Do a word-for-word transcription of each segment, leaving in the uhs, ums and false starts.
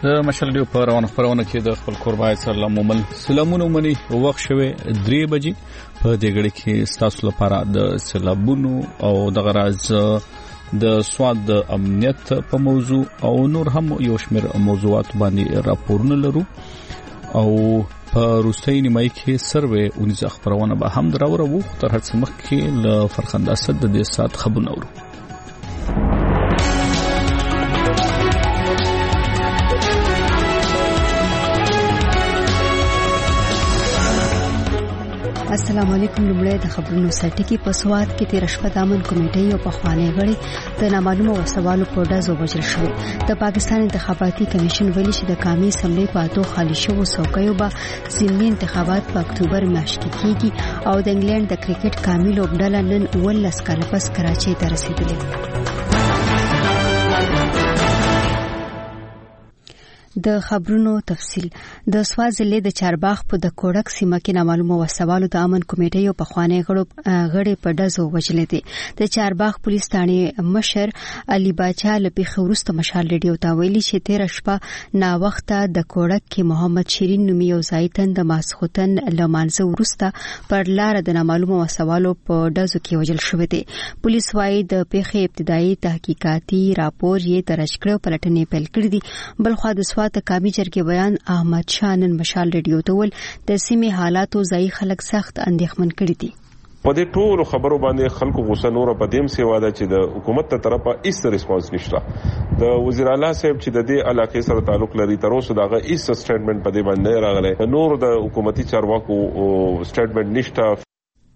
د مشالډیو په روانه خبرونه کې د خپل قربای سره مومل سلامونه مني وخت شوه درې بجې په دې غړي کې تاسو لپاره د سلامونو او د غراز د سواد د امنیت په موضوع او نور هم یو شمېر موضوعات باندې راپورونه لرو او په روسي نیمای کې سروې اونیزه خبرونه به هم دراوره وو تر هڅه مخ کې ل فرخنده صد د دې سات خبرونه ورو السلام علیکم. لمړی د خبرونو سرټکی په سواد کې تیر شپه د امن کمیټې او په خوانې غړي د نامعلومو وسوالو په ډزو وژل شو. د پاکستان انتخاباتي کمیشن ویلي چې د قومي اسمبلی په اتو خالي شوو څوکیو به ضمني انتخابات په اکتوبر میاشت کې کیږي او د انګلند د کرکټ قومي لوبډله نن ولس کال پس کراچۍ ته رسیدلې. د خبرونو تفصیل. د سواد ضلع د چارباغ په د کوړک سیمه کې نامعلومه وسوالو د امن کمیټې او په خوانې غړو غړي په ډزو وژلې دي. د چارباغ پولیس ثاني مشر علي باچا لپی خورسته مشال ریډیو ته ویلي چې تیر شپه نا وخته د کوړک کې محمد شیرین نومي یو ځایتن د ماسختن لمانځه ورسته پر لار د نامعلومه وسوالو په ډزو کې وژل شوی دی. پولیس وايي د پیښې ابتدایي تحقیقاتي راپور یې درج کړو پلټنې پیل کړې دي. بلخو د د قومي جرګې بیان احمد شانن مشال ریډیو ته ول د سیمې حالاتو ځای خلک سخت اندېښمن کړي دي. په دې ټولو خبرو باندې خلکو غوسه نور په دیم سیوا ده چې د حکومت ته طرفه هیڅ ریسپانس نشته. د وزیر اعلی صاحب چې د دې علاقې سره تعلق لري تر اوسه دغه هیڅ سټیټمنټ په دې باندې راغلی. نور د حکومتي چارواکو سټیټمنټ نشته.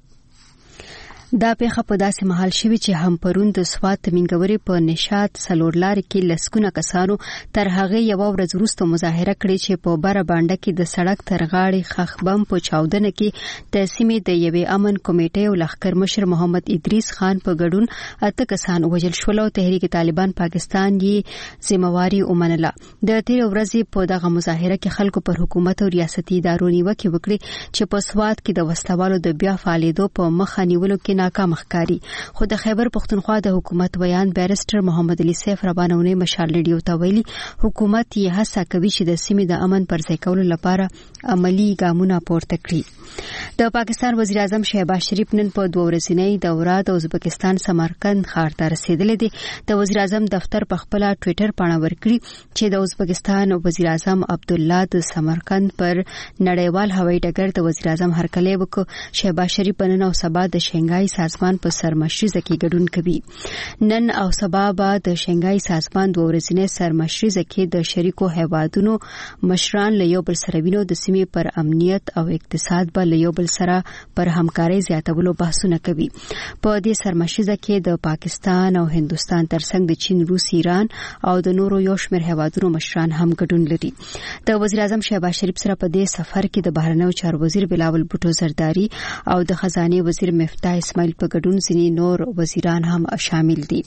دا پیښه په داسې محل شوی چې هم پرون د سواد تمنګوري په نشاط سلورلار کې لسکونه کسانو تر هغه یو ورځ وروسته مظاهره کړې چې په بره باندې کې د سړک تر غاړې خخبم په چاودنه کې د سیمې د یوې امن کمیټې او لخر مشر محمد ادریس خان په ګډون اته کسان وژل شول او تحریک طالبان پاکستان یې ذمہواری ومنله. د تیر ورځې په دغه مظاهره کې خلکو پر حکومت او ریاستي ادارو نیوکه وکړي چې په سواد کې د وسوالو د بیا فعالیدو په مخه نیولو کې ناکام ښکاري. خو د خیبر پختونخوا د حکومت ویان بیرستر محمد علي سیف ربانونه مشال ریډیو ته ویلي حکومت یې هڅه کوي چې د سیمې د امن پر ځای کولو لپاره عملی ګامونه پورته کړي. د پاکستان وزیر اعظم شهباز شریف نن په دوه ورځنۍ دوره د ازبکستان سمرقند ښار ته رسیدلی دی. د وزیر اعظم دفتر په خپل ټوئیټر باندې ورکړي چې د ازبکستان وزیر اعظم عبدالله د سمرقند پر نړیوال هوایي ډګر د وزیر اعظم هرکلی وکړ. شهباز شریف نن او سبا د شنګای سازمان په سرمشریزه کې ګډون کوي. نن او سبا به د شنګای سازمان دوه ورځنۍ سرمشریزه کې د شریکو هیوادونو مشران له یو بل سره وینو د سیمې پر امنیت او اقتصاد به له یو بل سره پر همکارۍ زیاتولو بحثونه کوي. په دې سرمشریزه کې د پاکستان او هندستان ترڅنګ د چین، روس، ایران او د نورو یو شمېر هیوادونو مشران هم ګډون لري. د وزیر اعظم شهباز شریف سره په دې سفر کې د بهرنیو چارو وزیر بلاول بوټو زرداری او د خزانه وزیر مفتاح اسماعیل په ګډون ځینې نور وزیران هم شامل دي.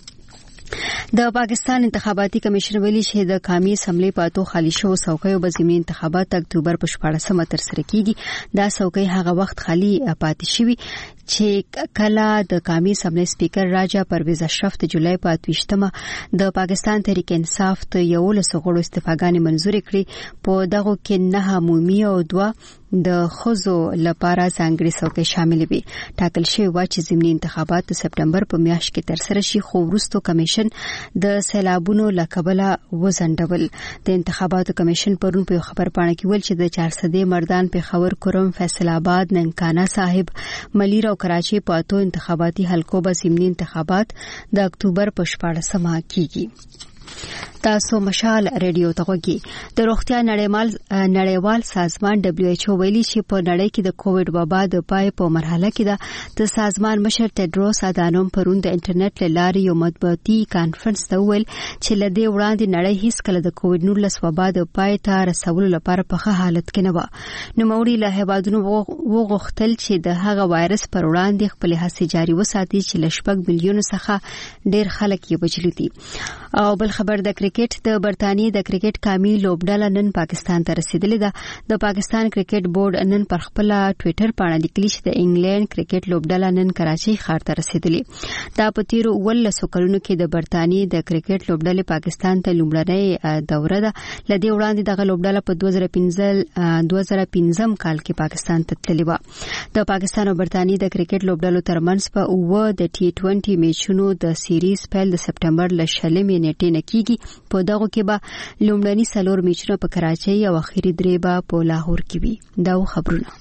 د پاکستان انتخاباتي کمیشن ویلي چې د قومي اسمبلی په اتو خالي شوو څوکیو به ضمني انتخابات اکتوبر په شپاړسمه ترسره کیږي. دا څوکۍ هغه وخت خالي پاتې شوي چې کله د قومي اسمبلی سپیکر راجا پرویز اشرف د جولای په اتویشتمه د پاکستان تحریک انصاف ته یو لس غړو استعفاګانې منزور کړې. په دغه کې نه عمومي او دوه د خزو لپاره ځانګړي څوکۍ شامل وي. ټاکل شوی و چې ضمني انتخابات د سپټمبر په میاشت کې ترسره شي، خو وروسته کمیشن د سیلابونو لکبله وزندول. د انتخاباتو کمیشن پرون په خبر پاڼه کې ویل چې د چارسدې مردان پېښور، کرم، فیصل آباد، ننکانا صاحب، ملیر او کراچي په اتو انتخاباتي حلقو به ضمني انتخابات د اکتوبر په شپاړسمه کیږي. تاسو مشال ریډیو ته غوږی. د روغتیا نړیوال نړیوال سازمان دبليو ایچ او ویلي چې په نړۍ کې د کووډ وبا د پای په مرحله کې ده. د سازمان مشر ټیډروس ادانوم پرون د انټرنیټ لارې یو مطبوعاتي کانفرنس ته ویل چې لدې وړاندې نړۍ هیڅ کله د کووډ نولس وبا د پای ته رسولو لپاره په ښه حالت کې نه و. نوموړي له هیوادونو وغوښتل چې د هغه وایرس پر وړاندې خپل هڅې جاري وساتي چې له شپږ میلیونو څخه ډېر خلک یې وژلي دي. او بل خبر د کرکټ د برتانیې د کرکټ قومي لوبډله نن پاکستان ته رسیدلې ده د پاکستان کرکټ بورډ نن پر خپل ټوئیټر باندې لیکلي چې د انګلند کرکټ لوبډله نن کراچۍ ښار ته رسیدلې دا په تیرو ولسو کلونو کې د برتانیې د کرکټ لوبډلې پاکستان ته لومړنۍ دوره ده لدې وړاندې دغه لوبډله په دوه زره پنځم کال کې پاکستان ته تللې و د پاکستان او برتانیې د کرکټ لوبډلو ترمنځ په اوه د ټي ټوئنټي میچونو د سیریز پیل د سپټمبر ل شلمې نیټې نه کیږي په دغه کې به لومړني څلور میچونه په کراچۍ او اخیری درې به په لاهور کې وي دا خبرونه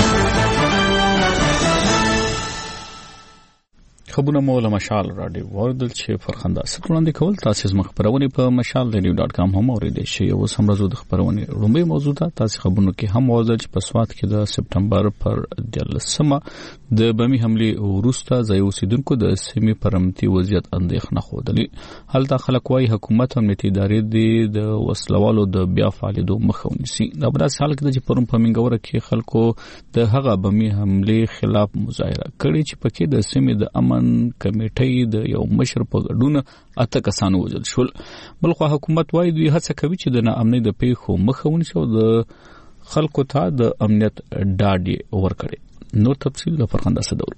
خبرونه مو له مشال رادیو وردل چې فرخنده ستوند کول تاسو زما خبرونه په مشال رادیو ډاټ کام هم اوریدئ شئ او سمرزو د خبرونه لومړی موضوع ده تاسو خبرونه کې هم وردل چې په سوات کې د سپټمبر پر دلسمه د بمی حمله وروسته ځای اوسیدونکو د سیمې پرمتي وضعیت اندېښنه خوده هلته خلک وايي حکومت هم نتي ادارې د وسلوالو د بیا فعالیدو مخه ونیسي دا برس حال کې چې پرم په منګوره کې خلکو د هغه بمی حمله خلاف مظاهره کړې چې پکې د سیمې د امن کمیټې د یو مشر په ګډون اته کسان وژل شول بلخو حکومت وايي دوی هڅه کوي چې د ناامنۍ د پیښو مخه ونیسي او د خلکو ته د امنیت ډاډ ورکړي نو تفصیل د فرخنده صدور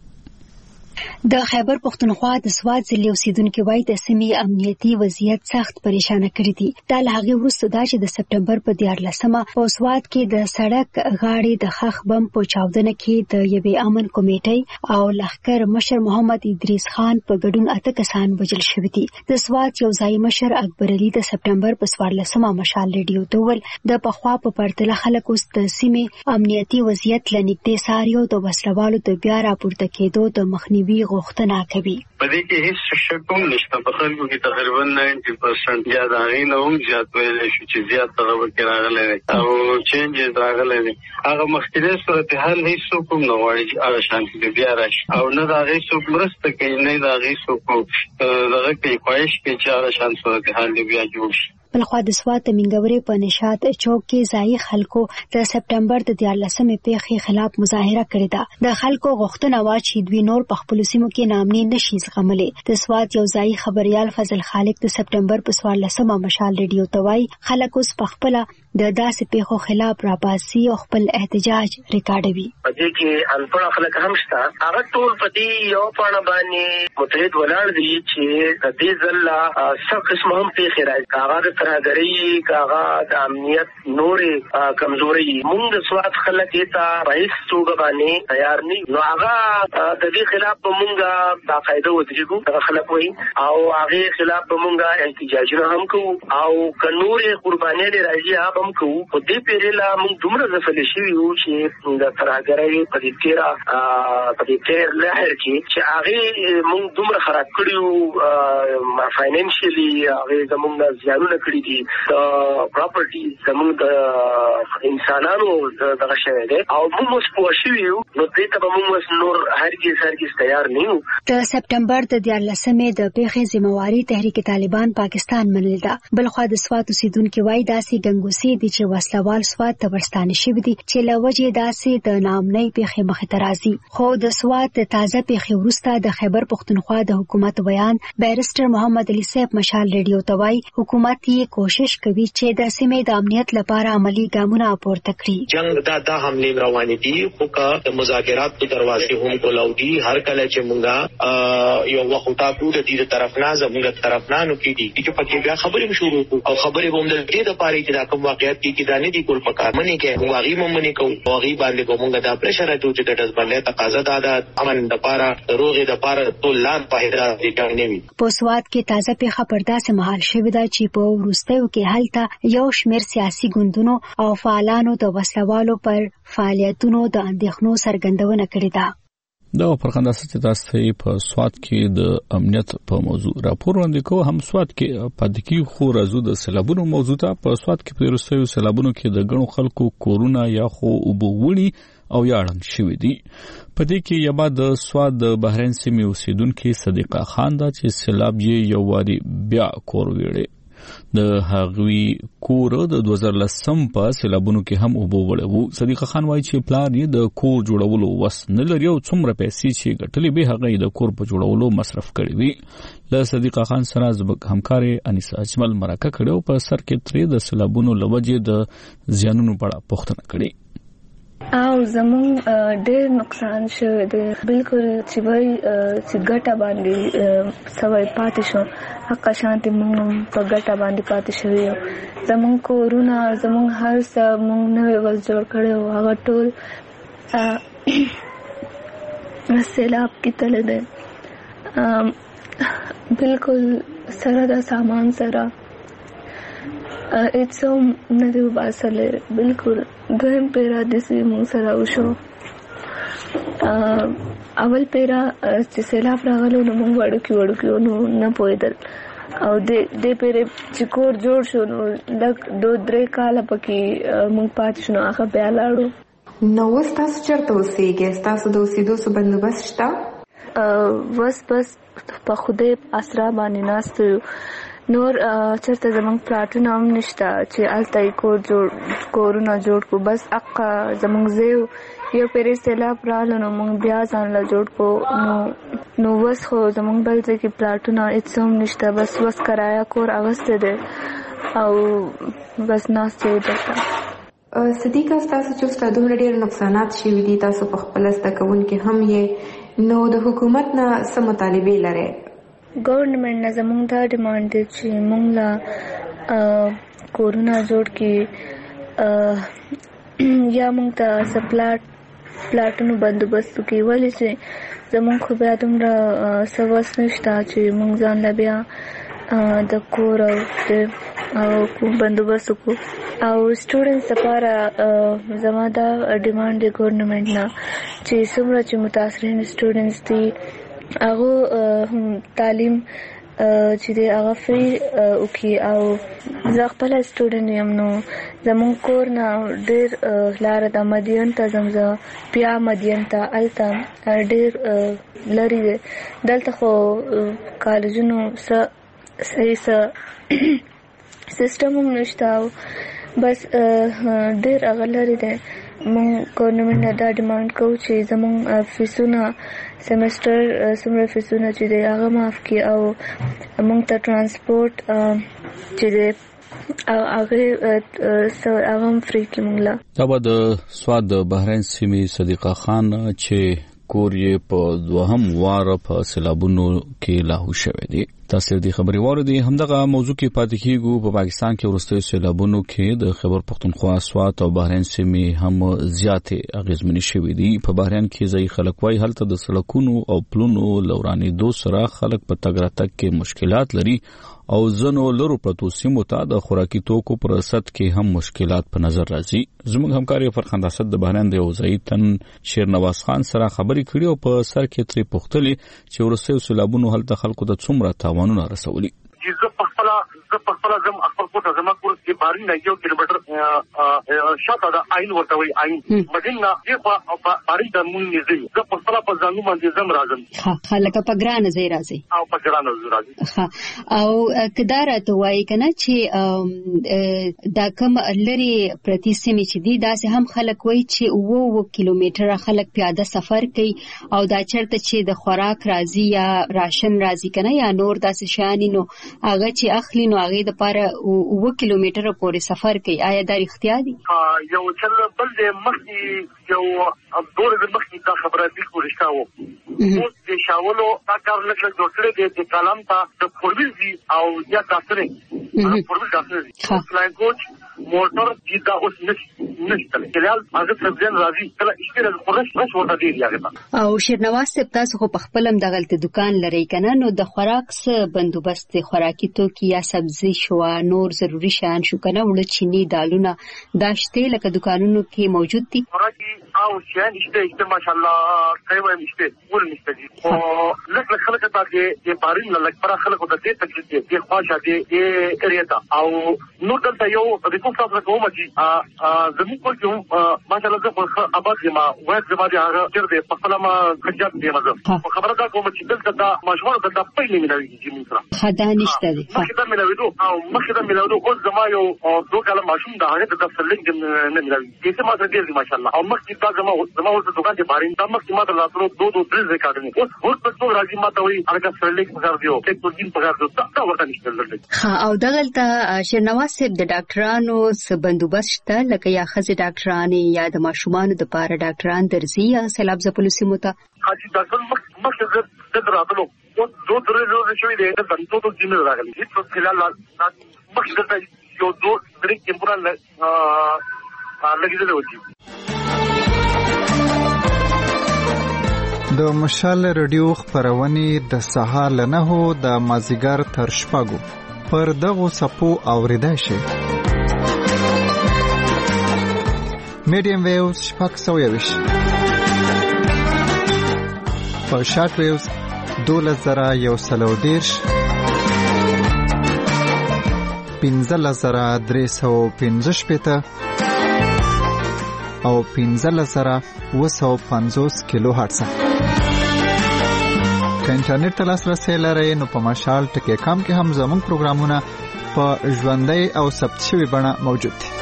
د خیبر پختونخوا د سوات ضلع اوسیدونکو وایي د سیمې امنیتي وضعیت سخت پریشان کړی دی دا لهغه وروسته دا چې د سپټمبر په دیارلسمه په سوات کې د سړک غاړې د خخ بم په چاودنه کې د یوې امن کمیټې او لخر مشر محمد ادریس خان په ګډون اته کسان وژل شوي دي د سوات یو ځای مشر اکبر علي د سپټمبر په څوارلسمه مشال ریډیو ته ول د پخوا په پرتله خلک اوس د سیمې امنیتي وضعیت لنیږدې ساریو د وسلوالو د بیا راپورته کېدو د مخنیوي وی غوښتنه کوي په دې کې هیڅ شک هم نشته په خلکو کې تقریبا نود پرسنټ یا دا غینه هم زیات ویل شي چې زیات تغیر راغلی او چینجز راغلی هغه مختلف صورتحال هیڅ کوم نه وایي هغه شانتي بیا راشي او نه دا هیڅ مرسته کوي نه دا هیڅ کوم دغه کې خواهش کوي چې هغه شان صورتحال بیا جوړ شي بلخوا د سوات منګوري په نشاط چوک کې ځای خلکو د سپټمبر د دیارلسمې پیښې خلاف مظاهره کړې ده د خلکو غوښتنه وا چې دوی نور په خپل سیمو کې نامني نشي زغملي د سوات یو ځای خبريال فضل خالق د سپټمبر په څوارلسمه مشال ریډیو ته وایي خلک اوس په خپل د داسې پیښو خلاف راپاسي او خپل احتجاج ریکارډوي په دې کې انپړ خلک هم شته هغه ټول په دې یو پاڼه باندې متحد ولاړ دي چې د دې ځل څه قسم هم پیښې راځي هغه ترهګري کاغه د امنیت نورې کمزوري موږ د سوات خلک ته رئیس توګه باندې تیار نه نو هغه د دې خلاف موږ باقاعده ودرېږو د خلک وایي او هغه خلاف موږ احتجاجونه هم کوو او کنورې قرباني راځي هغه هم کوو په دې پیریلا موږ دومره ځفل شي یو چې د ترهګري په دې تیرا په دې تیر لهر کې چې هغه موږ دومره خراب کړیو فاینانشلی هغه زموږ زیانونه کړی دي د پراپرټي زموږ د انسانانو دغه شوی دی او موږ اوس پوه شوي یو نو دې ته به موږ نور هرګز هرګز تیار نه یو د سپټمبر د دیارلسمې د پیښې ذمہواري تحریک طالبان پاکستان منل ده بلخوا د سوات اوسیدونکو وایي داسې ګنګوسې دي چې وسلوال سوات ته ورستانه شوي دي چې له وجې داسې د ناامنۍ پیښې مخې ته راځي خو د سوات د تازه پیښې وروسته د خیبر پختونخوا د حکومت بیان بیرسټر محمد علي صاحب مشال ریډیو ته وایي حکومت یې کوشش کوي چې د سیمې د امنیت لپاره عملی ګامونه پورته کړي جنگ دا د حمله روانې دي خو که مذاکرات په دروازې هم کولاودي هر کله چې مونږه یو وخت تاسو د دې طرف نه زموږ طرف نه نو کېږي چې پکې بیا خبرې شروع او خبرې هم د دې د پاره چې دا کوم واقعیت کې دا نه دي کول پکار منی کې واغې مونږ نه کوو واغې باندې کومه دا پرشر راځي چې د دزبلې تقاضا ده امن د پاره روغې د پاره ټول لار په هدا دي نه وي په سوات کې تازه پیښه پردا سه محل شوې ده چې په وروستیو کې هلته یو شمېر سیاسي ګوندونو او فعالانو د وسلوالو پر فعالیتونو د اندېښنو څرګندونه کړې ده دا فرخنده چې تاسو په سوات کې د امنیت په موضوع راپور وړاندې کوو هم سوات کې پدکی خو راځو د سیلابونو موضوع ته په سوات کې په وروستیو سیلابونو کې د غنو خلکو کورونه یا خو وبوړي او یاړن شوې دي په دې کې یبا د سواد د بحرین سیمې اوسیدونکو صدیقه خان دا چې سیلاب یې یو واري بیا کور ویړي د هغوی کور د دوه هزار لسم په سیلابونو کې هم اوبو وړو. صدیق خان وایي چې پلان یې د کور جوړولو وس نه لري او څومره پیسې چې ګټلې به هغه د کور په جوړولو مصرف کړي وي. له صدیق خان سره زبق همکاري انیسا اجمل مرکه کړو په سر کې ترې د سیلابونو لوجې د زیانونو په اړه پوښتنه کړې. او زمون ډېر نقصان شوی دی، بالکل چې وای چې ګټه باندې سوای پاتې شو، حق شانتي مونږ په ګټه باندې پاتې شوی. زمون کورونه زمون هر څه مونږ نه ول جوړ کړو، هغه ټول سیلاب کې تللی دی. بالکل سره د سامان سره اټس هم نه دی وباسلی. بالکل دویم پیرا داسې مونږ سره وشو. اول پیرا چې سیلاب راغلو نو مونږ وړوکي وړوکي نو نه پوهېدل، او دې پیرې چې کور جوړ شو نو لږ دو درې کاله پکې مونږ پاتې شو، نو هغه بیا لاړو. نو اوس تاسو چېرته اوسېږئ؟ ستاسو د اوسېدو څه بندوبست شته؟ بس بس په خدای اسرا باندې ناست یو. نور چرته زمونږ پلاټونه هم نشته چې هلته یې کور جوړ کورونه جوړ کړو. بس اقا زمونږ ځای یو پیرې سیلاب راغلو نو مونږ بیا ځان له جوړ کړو. نو نو وس خو زمونږ بل ځای کې پلاټونه هېڅ هم نشته، بس وس کرایه کور اغوستی دی او بس ناست یو دلته. صدیقه ستاسو چې اوس دومره ډېر نقصانات شوي دي، تاسو په خپله زده کوونکي هم یې، نو د حکومت نه څه مطالبې لرئ؟ ګورنمنټ نه زمونږ دا ډیمانډ دی چې مونږ له کورونه جوړ کړي یا مونږ ته څه پلاټ پلاټونو بندوبست وکړي، ولې چې زمونږ خو بیا دومره څه وس نشته چې مونږ ځان له بیا د کور او کوم بندوبست وکړو. او سټوډنټس لپاره زما دا ډیمانډ دی ګورنمنټ نه چې څومره چې متاثرین سټوډنټس دي هغه تعلیم چې دی هغه فری وکړي. او زه خپله سټوډنټ یم، نو زمونږ کور نه ډېر لاره ده مدین ته ځم، زه بیا مدین ته هلته ډېر لرې دی. دلته خو کالجونو څه صحیح څه سیسټم هم نشته، او بس ډېر هغه لرې دی. مونږ ګورنمنټ نه دا ډیمانډ کوو چې زمونږ فیسونه سیمسټر څومره فیسونه چې دی هغه معاف کړي، او مونږ ته ټرانسپورټ چې دی هغه هغه هم فری کړي مونږ له. دا به د سواد د بحرین سیمې صدیقه خان چې کور یې په دوهم وار په سیلابونو کې لاهو شوی دی. تاسو د خبري واردی همدغه موضوع کې پاتې کیږو. په پاکستان کې وروستي سیلابونو کې د خیبر پختونخوا، سوات او بحرین سیمې هم زیاتې اغیزمنې شوې دي. په بحرین کې ځای خلک وايي هلته د سړکونو او پلونو لوراني دو سره خلک په تګ راتګ کې مشکلات لري، او ځنو لرو پرتو سیمو ته د خوراکي توکو پر رسد کې هم مشکلات په نظر راځي. زموږ همکار فرخنده اسد د بحرین د وزیر تن شیرنواز خان سره خبرې کړې او په سر کې ترې پوښتلې چې ورسته سیلابونو هلته خلکو ته څومره تاوانونه رسولي. زه په خپل زه په خپل زم خپل کوټه زما کور کې باري نه یو کیلومتر شاته د عین ورته وي عین مدینه دی په باري د مون نږدې. زه په خپل په ځانو باندې زم راځم. ها خلک په ګرانه ځای راځي او په ګرانه ځای راځي. ها او کدار ته وایي کنه چې دا کوم لري پرتی سیمه چې دی داسې هم خلک وایي چې وو وو کیلومتر خلک پیاده سفر کوي، او دا چرته چې د خوراک راځي یا راشن راځي کنه یا نور داسې شانی، نو هغه چې اخلي نو هغه د پاره اوه کیلومتره پورې سفر کوي. آیا دا اختیار دي؟ یو چل بل د مخکې یو دور د مخکې دا خبره بالکل رښتا وو. اوس د شاولو دا کار لکه جوړ کړی دی د کلام ته د پرویزي او یا تاسو نه پرویز تاسو فلاین کوچ موټر چې دا اوس نشته کلیال هغه څنګه راځي کله اشتراک خورش رش ورته دی یاغه. او شیرنواز صاحب تاسو خو په خپلم دغلت دکان لري کنه، نو د خوراک څه بندوبست خوراکي توکي یا سبزی شو نور ضروری شیان شو کنه وړ چینی دالونه دا شته لکه دکانونو کې موجود دي؟ خوراکي او چې نشته چې ماشاءالله کوي نشته ول نشته دي او لکه خلک ته د بارین لکه پر خلکو د دې تکلیف دي د خواشه دي د کریتا او نو دلته یو د کوم څه کوم چې زموږ په کوم ماشاءالله زه اباد ما وایي زما دي هغه چې د خپل ما خجات دی مزه خبره دا کوم چې دلته دا مشوره د پېلې ملوي چې موږ سره خدا نشته دي مخکې دا ملوي او مخکې دا ملوي او زما یو دوه کاله ماشوم دا هغه د تفصیل نه ملوي چې ما سره دی ماشاءالله او مخکې دا زما زما ورته دکان دی بارین دا مخکې ما ته لاتلو دوه دوه درې ځکه اوس اوس په څو راځي ما ته وایي هغه سرلیک پکار دیو ټیک په دین پکار دیو دا ورته نشته ها او دغلته شنواز صاحب د ډاکټرانو څه بندوبست شته لکه یا خزي ډاکټرانې یا د ماشومان د پاره ډاکټران درځي یا سیلاب ز پولیسو مته حاجی ډاکټر مخکې د دراتلو او دوه درې ورځې شوې ده د بنتو ته ځینې راغلي هیڅ په فلال مخکې د یو دوه درې کمپورال لګیدل وځي. د مشال رادیو خبرونه د سهار لنهو د مازیګر تر شپږو پر دغه سپو اوریدای شي. میډیم ویوز شپږ سوه یوش په شارټ ویوز دولس زره یو سلو دیرش پنځلس زره درې سوه پنځه شپېته او پنځلس زره اوه سوه پنځوس کیلو هرټز. که انټرنیټ ته لاسرسی لرئ نو په مشال ټکی کام کې هم زموږ پروګرامونه په ژوندۍ او ثبت شوي بڼه موجود دي.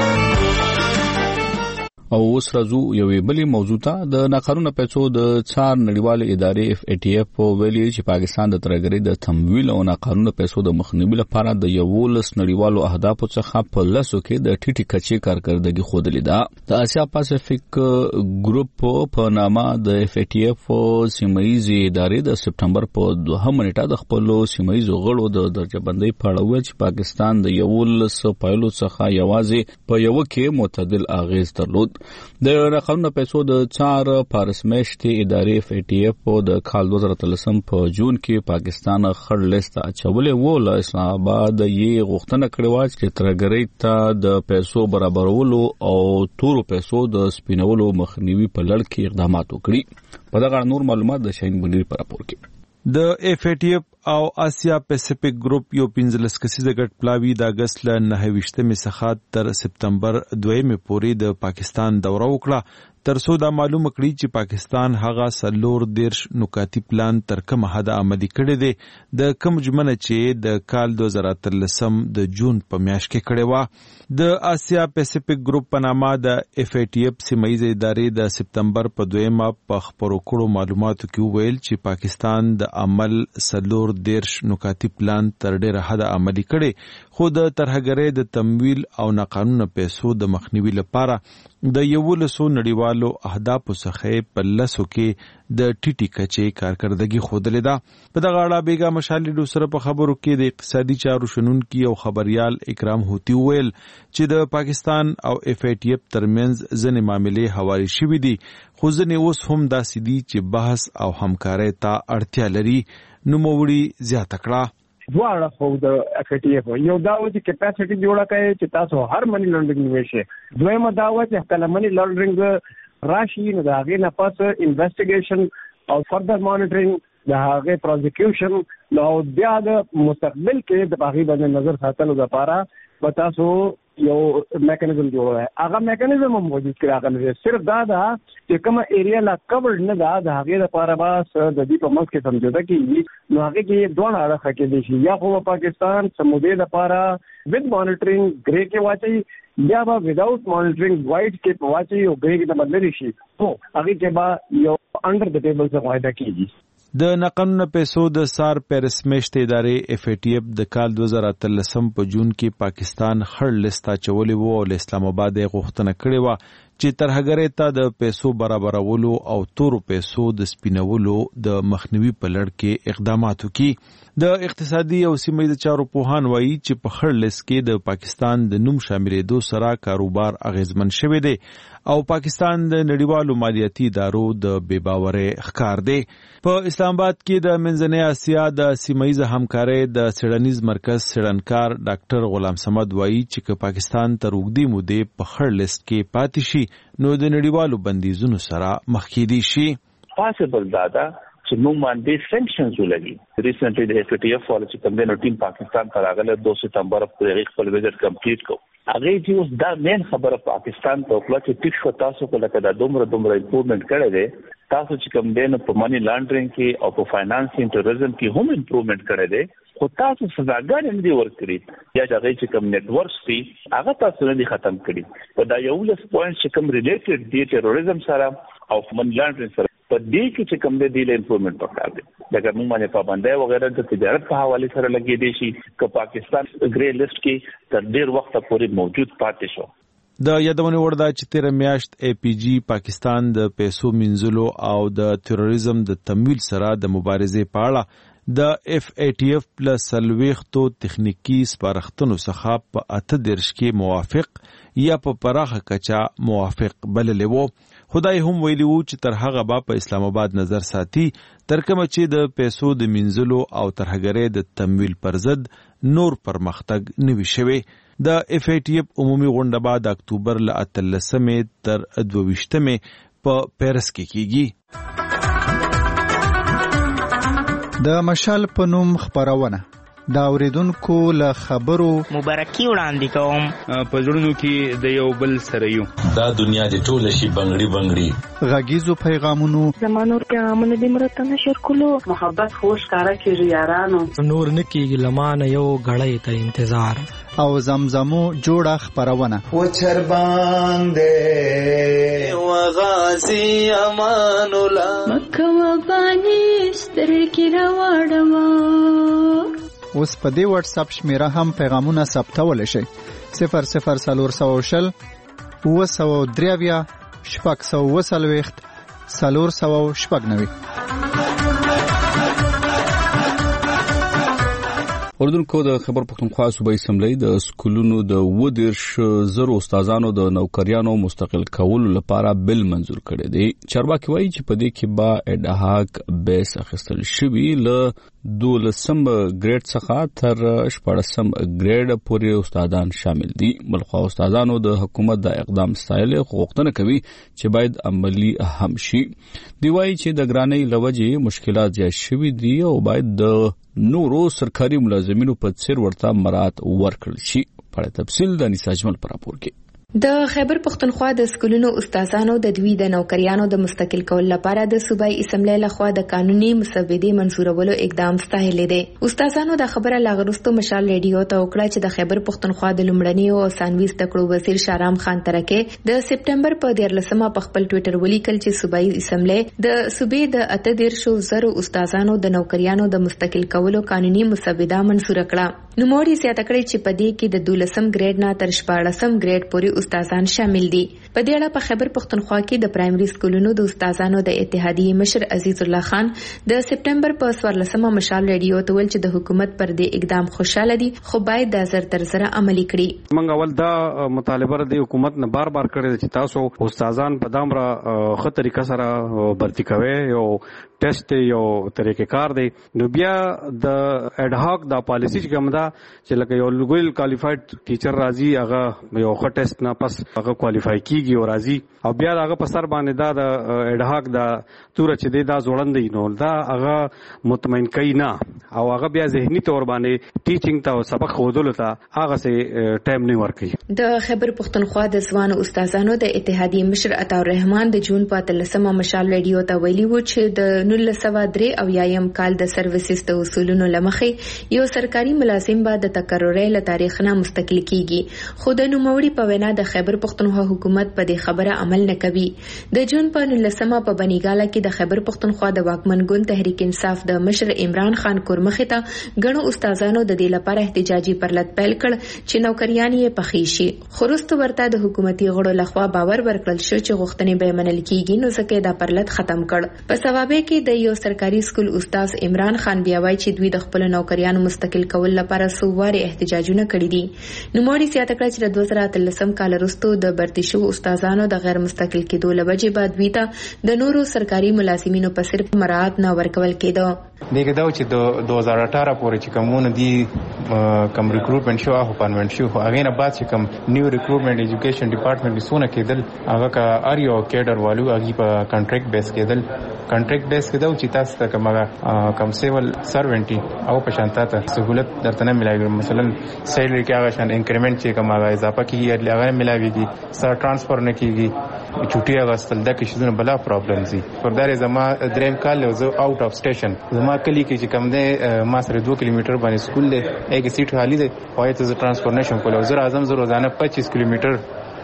او اوس راځو یوې بلې موضوع ته. د ناقانونه پیسو د څار نړیوالې ادارې اف ای ټي اف ویلي چې پاکستان د ترهګرۍ د تمویل او ناقانونه پیسو د مخنیوي لپاره د یولس نړیوالو اهدافو څخه په لسو کې د ټیټي کچې کارکردګي ښودلې ده. د اسیا پاسفیک ګروپ په نامه د اف ای ټي اف سیمه‌ییزې ادارې د سپټمبر په دوهمه نیټه د خپلو سیمه‌ییزو غړو د درجه بندۍ په اړه وویل چې پاکستان د یولس پایلو څخه یوازې په یوه کې معتدل اغیز درلود. د ناقانونه پیسو د څار پارسمیشتي ادارې اف ای ټي اف د کال دوه زره اتلسم په جون کې پاکستان خړ لیست اچولې و. له اسلام آباد یې غوښتنه کړې و چې ترهګرۍ ته د پیسو برابرولو او تورو پیسو د سپینولو مخنیوي په لړ کې اقدامات وکړي. په دغه نور معلومات د شاهین بنیر په راپور کې. د اف ای ټي اف او آسیا پیسفیک ګروپ یو پنځلس کسیزه ګډ پلاوی د اگست له نهه ویشتمې څخه تر سپتمبر دویمې پورې د پاکستان دوره وکړه ترڅو دا معلومه کړي چې پاکستان هغه سلور دیرش نکاتی پلان تر کومه حد عملي کړی دی د کوم جمنه چې د کال دوه زره اتلسم د جون په میاشت کې کړی و. د آسیا پیسفیک ګروپ په نامه د اف ای ټي اف سیمه‌ییزې ادارې د سپتمبر په دویمه په خبرو کړو معلوماتو کې وویل چې پاکستان د عمل سلور دیرش نکاتی پلان تر ډیره حد عملي کړي خو د ترهګرۍ د تمویل او ناقانونه پیسو د مخنیوي لپاره د یولسو نړیوالو اهدافو څخه په لسو کې د ټیټي کچې کارکردګي ښودلې ده. په دغه اړه بیګا مشال سره په خبرو کې د اقتصادي چارو شنونکي او خبريال اکرام هوتی ویل چې د پاکستان او اف ای ټي اف ترمنځ ځینې معاملې حواله شوې دي خو ځینې اوس هم داسې دي چې بحث او همکارۍ ته اړتیا لري. نوموړي زیاته کړه دواړه خو د اف ای ټي اف یو دا و چې کیپاسټي جوړه کړي چې تاسو هر منی لانډرینګ وشي. دویمه دا و چې کله منی لانډرینګ راشي نو دا غي نه پاس انویسټیګیشن او فردر مانیټرینګ دا هغه پروزیکیوشن نو بیا د مستقبل کې د باغی باندې نظر ساتلو لپاره به تاسو یو میکانیزم جوړوي. هغه میکانیزم هم موجود کړی هغه صرف دا دا چې کومه ایریا لا کورډ نه دا د هغه لپاره بس د دې په منځ کې سمجھوته کیږي نو هغه کې دوه اړه کې دي یا خو پاکستان سمودې لپاره وذ مانیټرینګ ګری کې واچي یا با وداوت مانیټرینګ وایټ کې واچي او ګری کې بدلې شي او هغه کې با یو انډر د ټیبل څخه وايده کیږي. د ناقانونه پیسو د سار پیرسمیشت ادارې اف ای ټي اف د کال دوه زره اتلسم په جون کې پاکستان خړ لیست اچولې و او اسلام آباد یې غوښتنه کړې و چې ترهګرۍ ته د پیسو برابرولو او تورو پیسو د سپینولو د مخنیوي په لړ کې اقدامات وکړي. د اقتصادي او سیمه‌ییز چارو پوهان وایي چې په خړ لیست کې د پاکستان د نوم شاملېدو سره کاروبار اغیزمن شوی دی او پاکستان د نړیوالو مالیاتي ادارو د بې باورۍ ښکار دی. په اسلام آباد کې د منځنۍ اسیا د سیمه‌ییز همکارۍ د څېړنیز مرکز څېړنکار ډاکټر غلام صمد وایي چې که پاکستان تر اوږدې مودې په خړ لیست کې پاتې شي نو د نړیوالو بندیزونو سره مخ کېدی شي. پاسبل دادا چې موږ باندې سینکشنز ولګي. ریسنټلی د اف ای ټی اف پالیسی کوم د ټیم پاکستان ته راغله دو سپتمبر په خپل وزټ کمپلیټ کو. هغه چې اوس دا مین خبره پاکستان ته وکړه چې ټیک شو تاسو په لکه دا دومره دومره امپروومنت کړی دی, تاسو چې کوم دین په مانی لانډرینګ کې او په فاینانسینګ ټوریزم کې هم امپروومنت کړی دی, خو تاسو سزاګانې نه دي ورکړي یا هغه چې کوم نیټ ورکس دي هغه تاسو نه دي ختم کړي. په دا یو لس پوینټ چې کوم ریلیټډ دي ټوریزم سره او مانی لانډرینګ سره په دې کې چې کوم د دی له امپروومنت پکار دي. لکه موږ باندې پابندۍ وغیرہ د تجارت په حواله سره لګې دي شي چې پاکستان ګری لیست کې تر ډیر وخت پورې موجود پاتې شو. د یادونه وردا چې تیر میاشت ای پی جی پاکستان د پیسو منځلو او د تروریزم د تمویل سره د مبارزې په اړه د اف ای ټی اف پلس سلويختو تخنیکی سپارښتنو څخه په اته درش کې موافق یا په پراخه کچا موافق بللې وو. خدای هم ویلی وو چې تر هغه با په اسلام آباد نظر ساتي تر کومه چې د پیسو د منځلو او ترهګرۍ د تمویل پر ضد نور پرمختګ نوي شوی. د اف ای ټی اف عمومي غونډه بعد اکتوبر ل اتلسمې تر دوه په پیرس کې کیږي. د مشال په نوم خبرونه دا اوریدونکو له خبرو مبارکي وړاندې کوم. په زړونو کې د یو بل سره یو دا دنیا د ټول شي بنگړي بنگړي غږیزو پیغامونو زمانو پیغامونه د مرته نشر کولو محبت خوش کارا کې یارانو نور نکیږي لمانه یو غړې ته انتظار او زمزمو جوړه خبرونه و چر باندې و غازی امان الله مکه و باندې ستر کې راوړم. اوس په دې واتس اپ شمیره هم پیغامونه ثبتول شي صفر صفر سلور سو شل و سو دریویا شپږ سو وسلويخت سلور سو شپږ نوي. اردوونکو د خبر پښتونخوا صوبایي اسمبلی د سکولونو د ودیرش زرو استادانو د نوکریانو مستقل کولو لپاره بل منزور کړی دی. چارواکي وایي چې په دې کې با اډهاک بیس اخیستل شوی له دولسم ګریډ څخه تر شپږم ګریډ پورې استادان شامل دي. بلخو استادانو د حکومت د اقدام ستایل غوښتنه کوي چې باید عملی هم شي. دی وایي چې د ګرانۍ لوجې مشکلات زیات شوي دي او باید د نورو سرکاري ملازمینو په څیر ورته مراعات ورکړل شي. په تفصیل د نساء اجمل پر راپور کې د خیبر پختونخوا د سکولونو استادانو د دوی د نوکریانو د مستقل کول لپاره د صوبایي اسمبلی لخوا د قانوني مسودې منزورولو اقدام ستایل دي. استادانو د خبره لاغرستو مشال ریډیو ته وکړه چې د خیبر پختونخوا د لومړني او ثانوي زده وزیر شارام خان ترکه د سپټمبر په دیارلسمه په خپل ټوئیټر ولیکل چې صوبایي اسمبلی د صوبې د اته دیرشو زرو استادانو د نوکریانو د مستقل کولو قانوني مسوده منزور کړه. نو موري زیاته کړی چې په دې کې د دولسم ګریډ نه تر شپاړسم ګریډ پورې استادان شامل دي. په دې اړه په خیبر پختونخوا کې د پرایمري سکولونو د استادانو د اتحادیې مشر عزیز الله خان د سپټمبر په څوارلسمه مشال ریډیو ته ویل چې د حکومت پر دې اقدام خوشاله دي خو باید د زر تر سره عملي کړي. موږ اول دا مطالبه د حکومت نه بار بار کړی چې تاسو استادان په دامره خه طریقه سره برتی کوي یو ټیسټ یو طریقې کار دی. نو بیا د اډ هاک د پالیسی چې کوم دا چې لکه یو لګول کوالیفاید ټیچر راځي هغه یو خه ټیسټ نه پس هغه کوالیفای کیږي او راځي او بیا هغه په سر باندې دا د اډ هاک د تور چې دی دا زوړندې نو دا هغه مطمئن کوي نه او هغه بیا ذهني تور باندې ټیچینګ ته سبق خودلو ته هغه سه ټایم نه ورکوي. د خیبر پختونخوا د ځوان استادانو د اتحادیې مشر عطا الرحمن د جون په اتلسمه مشال ریډیو ته ویلي و چې د نولس سوه درې او یایم کال د سرویسز د اصولونو لمخې یو سرکاري ملازم به د تقرری له تاریخ نه مستقل کیږي خو د نوموړي په وینا د خیبر پختونخوا حکومت په دې خبره عمل نه کوي. د جون په نولسمه په بنیګاله کې د خیبر پختونخوا د واکمن ګوند تحریک انصاف د مشر عمران خان کورمخې ته غنو استادانو د دې لپاره احتجاجي پرلط پیل کړ چې نوکریان یې پخې شي. خورست ورته د حکومتي غړو لخوا باور ورکړل شو چې غوښتنې به منل کیږي نو ځکه دا پرلط ختم کړ. په ثوابه کې کې د یو سرکاري سکول استاد عمران خان بیا وایي چې دوی د خپل نوکریانو مستقل کول لپاره سوواري احتجاجونه کړي دي. نو موري سیاته کړ چې د دوه زره اتلسم کال وروسته د برتي شو استادانو د غیر مستقل کېدو لوجې بعد ویتا د نورو سرکاري ملازمینو په صرف مراعات نه ورکول کېده. دغه دا چې د دوه زره اټھارہ پورې چې کومونه دي کم ریکروټمنټ شو او پرمنټ شو هغه نه بعد چې کوم نیو ریکروټمنټ ایجوکیشن ډپارټمنټ بسونه کېدل هغه کا ار یو کېډر والو هغه په کانټریکټ بیس کېدل. کانټریکټ بیس کېدل چې تاسو ته کومه کم سیول سروینټي او په شانتا ته سہولت درته نه ملایي. مثلا سیلری کې هغه شان انکریمنٹ چې کومه اضافه کیږي هغه ملایويږي سر ټرانسفر نه کیږي چټي غستل د کې شونه بلا پرابلم زی پر دار زما دریم کال له زو آوټ اف سټیشن زما کلی کې چې کم ده ما سره دوه کیلومتر باندې سکول ده یک سیټ خالی ده پای ته ټرانسفورمیشن کول زه اعظم زه روزانه پچیس کیلومتر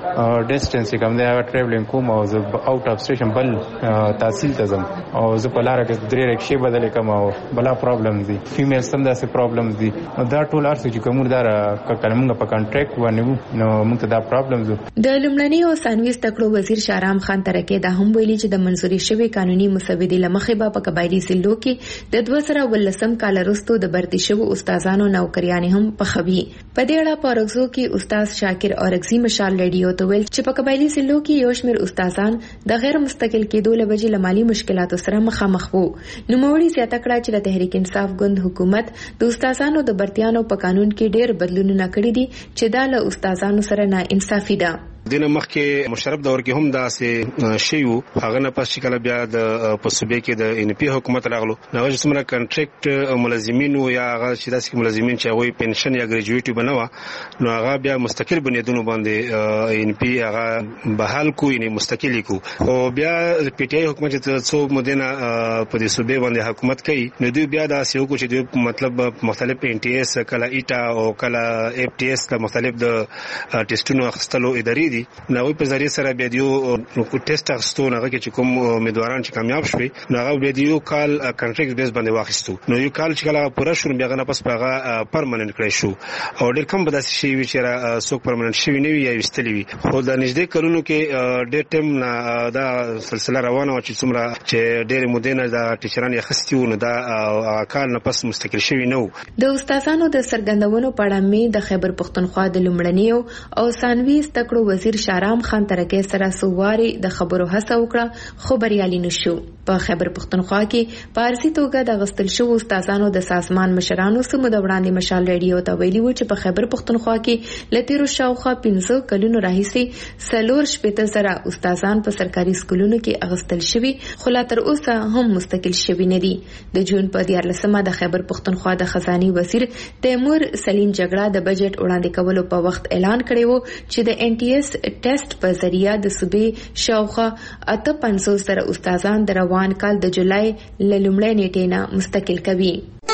ډیسټنس کوم دی هغه ټریولینګ کوم او زه آوټ اف سټیشن بل تحصیل ته ځم او زه په لار کې درې رکشې بدلې کوم او بلا پرابلم دي فیمیل سم داسې پرابلم دي دا ټول ارڅ چې کوم دار کلمنګ په کانټریکټ باندې نو موږ ته دا پرابلم دي. د لومړني او ثانوي تکړو وزیر شارام خان ترکه دا هم ویلي چې د منځوري شوی قانوني مسودې لمخې به په قبایلی سلو کې د دوه زره ولسم کال وروسته د برتي شو استادانو نوکریانې هم په خوي. په دې اړه پارکزو کې استاد شاکر اورغزي مشال ریډیو ته ویل چې په قبایلی سلو کې یو شمېر استادان د غیر مستقل کېدو له وجې له مالي مشکلاتو سره مخامخ وو. نوموړي زیاته کړه چې د تحریک انصاف ګوند حکومت د استادانو د برتیانو په قانون کې ډېر بدلونونه کړي دي چې دا له استادانو سره نه انصافي ده. دینه مخکې مشرف دور کې هم داسې شیو هغه نه پس چې کله بیا د پسوبې کې د ان پی حکومت راغلو نو چې څومره کانټریکټ ملازمینو یا هغه چې داسې ملازمین چې هغه پنشن یا ګریجویټي بنوا نو هغه بیا مستقل بنیادونو باندې ان پی هغه بحال کو یې مستقلی کو او بیا پی ټ آی حکومت چې څو مدینه په دې صوبې باندې حکومت کوي نو دوی بیا داسې وکړي چې دوی مطلب مختلف ان ټي اس کله ایټا او کله اف ټي اس د مختلف د ټیسټونو اخستلو ادارې نو په ذریعہ سره بیا دیو کو ټیسټ اخستو نه کې چې کوم امیدواران چې کامیاب شوي نو هغه بیا دیو کال کانټریکټ بیس باندې واخیستو نو یو کال چې کله پوره شو بیا غنه پس هغه پرمننت کړی شو او ډېر کم بداسي شي چې څوک پرمننت شوی نه وي یا وستلی وي خو د نږدې کلونو کې ډېر ټیم دا سلسله روانه و چې څومره چې ډېر مدینه دا ټیچران یې خستي و نو دا کال نه پس مستقل شوی نه و. د استادانو د سرګندونو په اړه مې د خیبر پښتونخوا د لومړنیو او ثانوي تکړو وزیر شارام خان ترکه سره سوواري د خبرو هڅه وکړه خو بریالي نشو. په خیبر پښتونخوا کې پارسي توګه د غستل شو استادانو د سازمان مشرانو سمو د وړاندې مشال ریډیو ته ویلي و چې په خیبر پښتونخوا کې لتیرو شاوخوا پنځه کلونو راهیسي سلور شپېته سره استادان په سرکاري سکولونو کې اغستل شوي خو لا تر اوسه هم مستقل شوي نه دي. د جون په دیارلسمه د خیبر پښتونخوا د خزاني وزیر تیمور سلیم جګړه د بجټ وړاندې کولو په وخت اعلان کړی و چې د ان ټي اس ټیسټ په ذریعہ د صوبې شاوخوا اته پنځوس سره استادان د روان کال د جولای له لومړۍ نیټې نه مستقل کوي.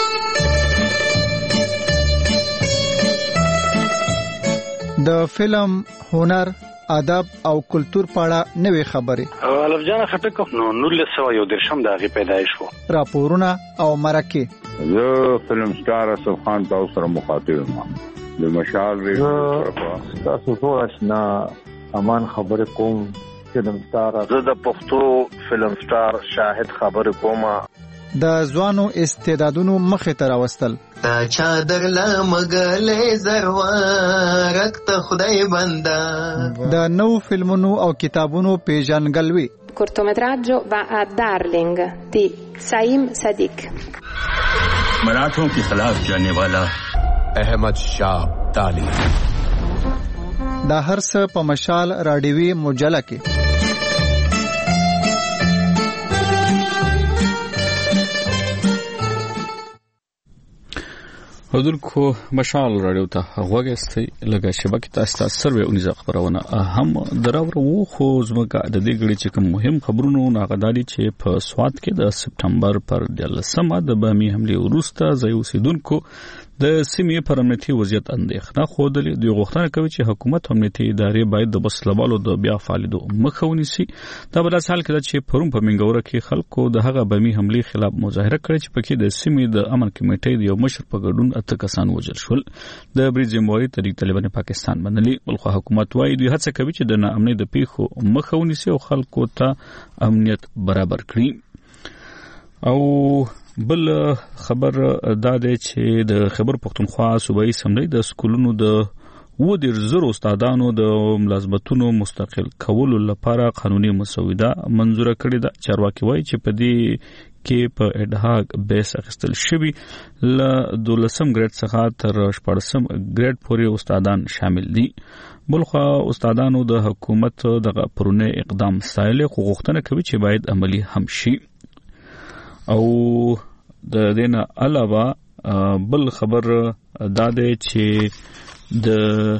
د فلم، هنر، ادب او کلچر په اړه نوې خبرې الف جان خټک نو نولس سوه یو درشم د هغې پیدایش و. راپورونه او مرکې زه فلم سټار اسف خان تاسو سره مخاطب یم د مشال ریډیو تاسو ټول آشنا امان خبر کوم فلم سٹار زه د پښتو فلم سٹار شاهد خبر کوم د ځوانو استعدادونو مخې ته راوستل تا چادر لا مګلې زروارک ته خدای بندا د نو فلمونو او کتابونو پیژنګلوي cortometraggio va a Darling di Saim Sadiq. मराठों के खिलाफ जाने वाला अहमद शाह ताली دا هر څه په مشال راډیوي مجله کې. حضورکو مشال راډیو ته غوږی لګا شبکې تاسو سروې اونیزه خبرونه هم دراوره وو خو زموږه د دې غړي چې کوم مهم خبرونو ناغدالي چې په سواد کې د سپټمبر پر دلسمه د بامي حمله وروسته ځای اوسیدونکو د سیمې پر امنیتي وضعیت اندېښنه خوده د غوښتنه کوي چې حکومت امنیتي ادارې باید د بسلوالو د بیا فعالیدو مخه ونیسي. دا په داسې حال کې چې پرون په منګوره کې خلکو د هغه بامي حملې خلاف مظاهره کړې چې پکې د سیمې د امن کمیټې د یو مشر په ګډون اته کسان وژل شول. د بریټ جمهوریت تحریک طالبان پاکستان منلي بلخو حکومت وايي دوی هڅه کوي چې د ناامنۍ د پیښو مخه ونیسي او خلکو ته امنیت برابر کړي. او بل خبر دا دی چې د خیبر پختونخوا صوبایي اسمبلی د سکولونو د و د زر استادانو د ملازمتونو مستقل کولو لپاره قانوني مسوده منزوره کړې ده. چارواکي وایي چې په دې کې په اډهاک بیس اخیستل شوي له دولسم ګریډ څخه تر شپاړسم ګریډ پورې استادان شامل دي. بلخوا استادانو د حکومت دغه پرونه اقدام ستایل خو غوښتنه کوي چې باید عملی هم شي. او د دینه علاوه بل خبر دا دی چې د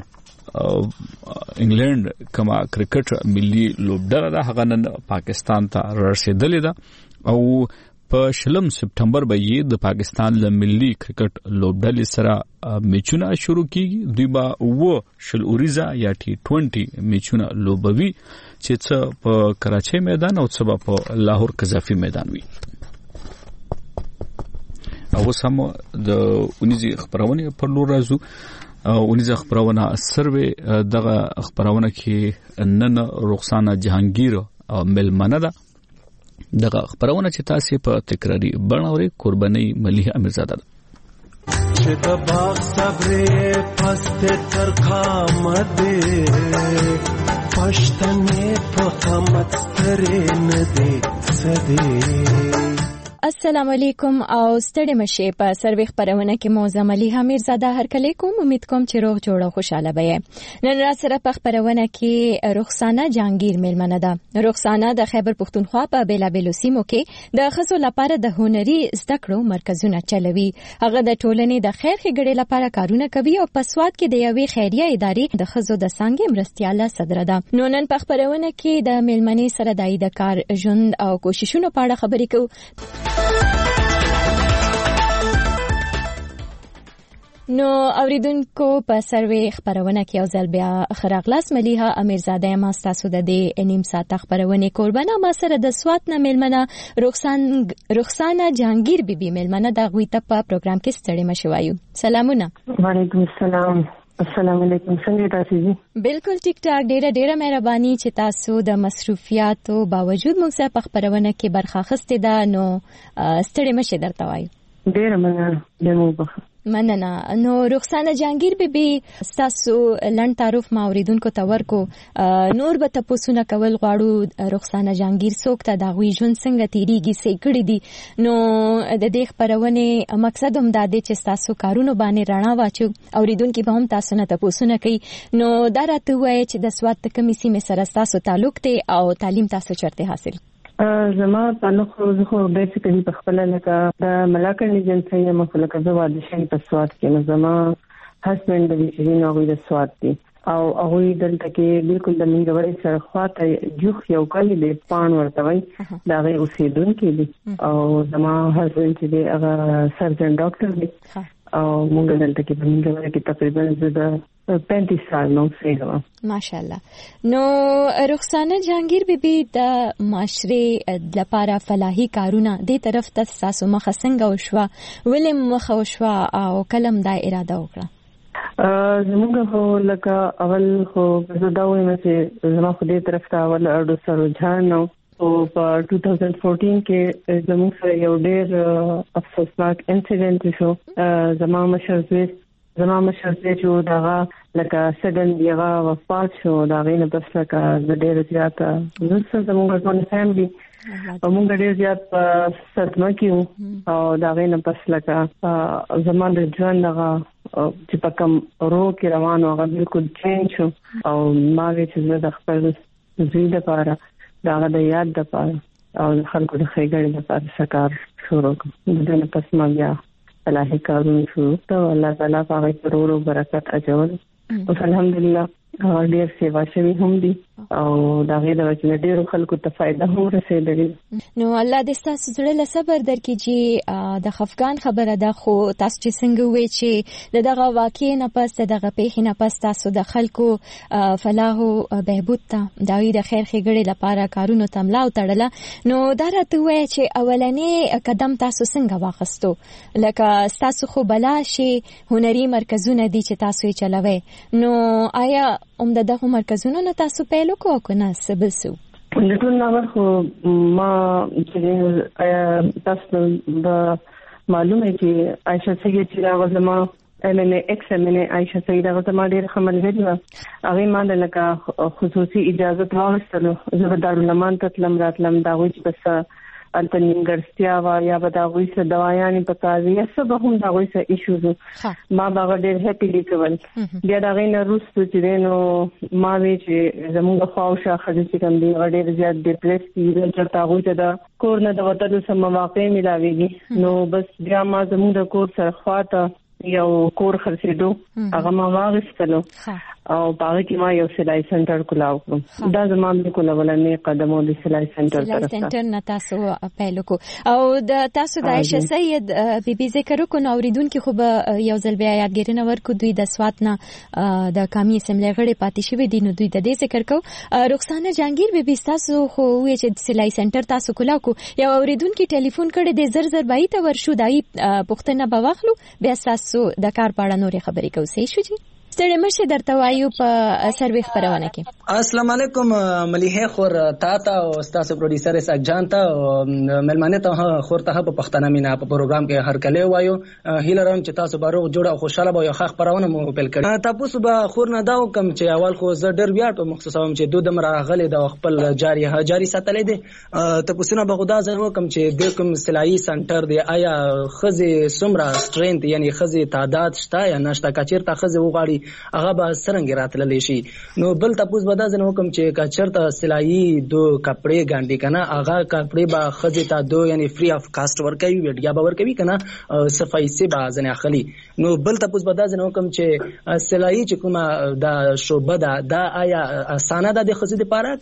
انګلند کما کرکټ ملي لوبډله ده هغه نن پاکستان ته رسیدلې ده او په شلم سپټمبر به یې د پاکستان له ملي کرکټ لوبډلې سره میچونه شروع کیږي. دوی به و شل اوریزا یا ټي ټوئنټي میچونه لوبوي چې څه په کراچۍ میدان او څه په لاهور قذافي میدان وي. او سم د اونیزي خبرونه پر لور راځو. اونیزه خبرونه سروي دغه خبرونه کې نن رخصانه جهانگیر ملمنه ده. دغه خبرونه چې تاسو په تکراری بڼوري قرباني مليحه امیرزاده ده. چې د باغ صبر پست ترخا مده پښتنې په قامت سترې نه دي سده. السلام علیکم او ستړي مشه په سروي خبرونه کې موزه مليحه امیرزاده هر کله کوم امید کوم چې روغ جوړه خوشاله وي. نن را سره په خبرونه کې رخصانه جهانگیر ملمنه ده. رخصانه د خیبر پختونخوا په بیلابیلو سیمو کې د خزو لپاره د هنري زده کړو مرکزونه چلوي. هغه د ټولنې د خیر ښېګړې لپاره کارونه کوي او په سواد کې د یوې خیریه ادارې د خزو د څنګه مرستياله صدر ده. نو نن په خبرونه کې د ملمنې سره د اید کار ژوند او کوششونو په اړه خبرې کوو. نو اوریدونکو په سروي خبرونه کې یو ځل بیا خراغلاس مليحه امیرزاده ما تاسو د دې نیم ساعت خبرونه قربانه ما سره د سوات نه ملمنه رخصان رخصانه جهانگیر بیبي ملمنه د غوي ته په پروګرام کې ستړي مشوایو. سلامونه. وعلیکم السلام. السلام علیکم. څنګه تاسو دي؟ بالکل ټیک ټاک. ډیره ډیره مهرباني چې تاسو د مصروفیاتو باوجود موږ سره په خبرونه کې برخه اخیستې ده. نو ستړي مشه درته وایو. ډیره مننه. دمو مننه. نو رخصانه جهانگیر بیبي تاسو لن تعارف ما اوریدونکو ته ورکو. نور به تاسو نه کول غواړو رخصانه جهانگیر څوک ته دا غوي ژوند څنګه تیریږي سې کړی دي. نو د دې خبرونه مقصد هم دا دی چې تاسو کارونه باندې رڼا واچو اوریدونکو به هم تاسو نه تاسو نه کوي. نو دا راته وایي چې د سواد کمیسي مې سره تاسو تعلق ته او تعلیم تاسو چرته حاصل زما تعلق خو بیسیکلی په خپل لکه د ملاکني ایجنسی مخ لکه زواده شي په سواد کې نو زما هسبند د ویژن او د سواد دی او هغه دلته کې بالکل د منګوري سره خواته جوخ یو کلی دی پان ورته وای دا غي اوسیدونکو دی او زما هسبند چې هغه سرجن ډاکټر دی او موږ دلته کې په منګوري کې تقریبا زده پینتیس سال نو سیګه ماشاءالله. نو رخصانه جهانگیر بیبي د معاشره لپاره فلاحي کارونه د طرف ته تاسو مخه څنګه وشو ولې مخه وشو او کلم دا اراده وکړه؟ زموږ هو لکه اول خو زه دا وایم چې زما خو دې طرف ته اول اړو سره ځان نو او په دوه هزار چودہ کې زموږ سره یو ډېر افسوسناک انسیډنټ شو. زما مشر زوی زما مشر زوی چې داغه لکه سدن دیغه وفات شو دا غینه بس لکه د ډېر زیاته زړه زموږ ټول فیملی موږ ډېر زیات صدمه کې او دا غینه بس لکه زموږ د ژوند هغه چې په کوم رو کې روان هغه بالکل چینج شو او ما چې د خپل زوی لپاره دا د یاد د پاره او خلکو د خیګړې لپاره سکار شروع کړ. د نن پس ما بیا الله کارونه شروع کړ. الله تعالی په ورو برکت اچول او الحمدلله ډیر سیوا شوی هم دي او دا غي د وجه ډیرو خلکو ته فائدہ هم رسیدلی. نو الله دې تاسو زړه له صبر درکړي چې د خفقان خبره ده خو تاسو چې څنګه وې چې دغه واقع نه پس دغه پیښې نه پس تاسو د خلکو فلاح او بهبود ته دا د خیر ښېګړې لپاره کارونه تملا او تړله. نو دا راته وایي چې اولنې قدم تاسو څنګه واخستو لکه تاسو خو بلا شي هنري مرکزونه دي چې تاسو یې چلوي. نو آیا اومده دغه مرکزونو نه تاسو پیل وکړو کنه سبل سو؟ لټون ناور خو ما چې تاسو د معلومه چې عائشہ سید چې راغله ما ام ان ایکس ام ان عائشہ سید راغله ما ډېر خمل غوډه هغه ما د لکه خصوصي اجازه واغستلو زه د دارالمان ته تلم راتلم دا وایي چې بس التنین ګرستیا وا یا بداوي څه دوايانې پکاري یا څه به هم دا وایي څه ایشوز ما باغ ډېر هپی لیکول بیا دا غینه روس چې نو ما وی چې زموږ خواوشه خځې چې کوم دی ډېر زیات ډیپریس دي چې تا وایي دا کور نه د وټلو سم واقع ملاويږي نو بس بیا ما زموږ د کور سره خواته یو کور خرڅېدو هغه ما واغستلو او باغ کې ما یو سلای سنټر کولاو دا زموږ د کولولنې قدمو د سلای سنټر سلای سنټر نه تاسو پیل کو او د تاسو د عائشہ سید بي بي ذکر کو نو اوریدونکو خو یو ځل بیا یادګرنه ورکو دوی د سوات نه د قومي اسمبلی غړي پاتې شوی دي نو دوی د دې ذکر کو رخصانه جهانگیر بي بي تاسو خو وی چې سلای سنټر تاسو کولاو کو یو اوریدونکو ټلیفون کړي د زر زر بای ته ورشو دای پښتنه بواخلو بیا تاسو د کار په اړه نورې خبرې کوي شو جی ستړي مرشه درته وایو په سروي خبرونه کې السلام علیکم مليحه خور تا ته او استاد پروډوسر اسحاق جان ته ملمانه ته خور ته په پښتنه مینا په پروګرام کې هر کله وایو هیلرم چې تاسو بارو جوړه خوشاله به یو خاص خبرونه مو پیل کړ تاسو به خور نه داو کم چې اول خو زه ډیر بیا ته مخصوص هم چې دوه دمر غلې د خپل جاری جاری ساتلې دي تاسو نه به خدا زه کوم چې د کوم سلایي سنټر دی آیا خزي سمرا سترینث یعنی خزي تعداد شته یا نشته کچیر ته خزي وغاړي هغه به څنګه راتللی شي نو بل تاسو به دا ځنه حکم چې کچرته سلایي دو کپڑے ګاندې کنه هغه کپڑے به خځه تا دو یعنی فری اف کاست ورکوي ویډیا به ورکوي کنه صفای سي به ځنه اخلي نو بل تاسو به دا ځنه حکم چې سلایي چې کومه دا شوبه ده دا آیا اسانه ده د خځې لپاره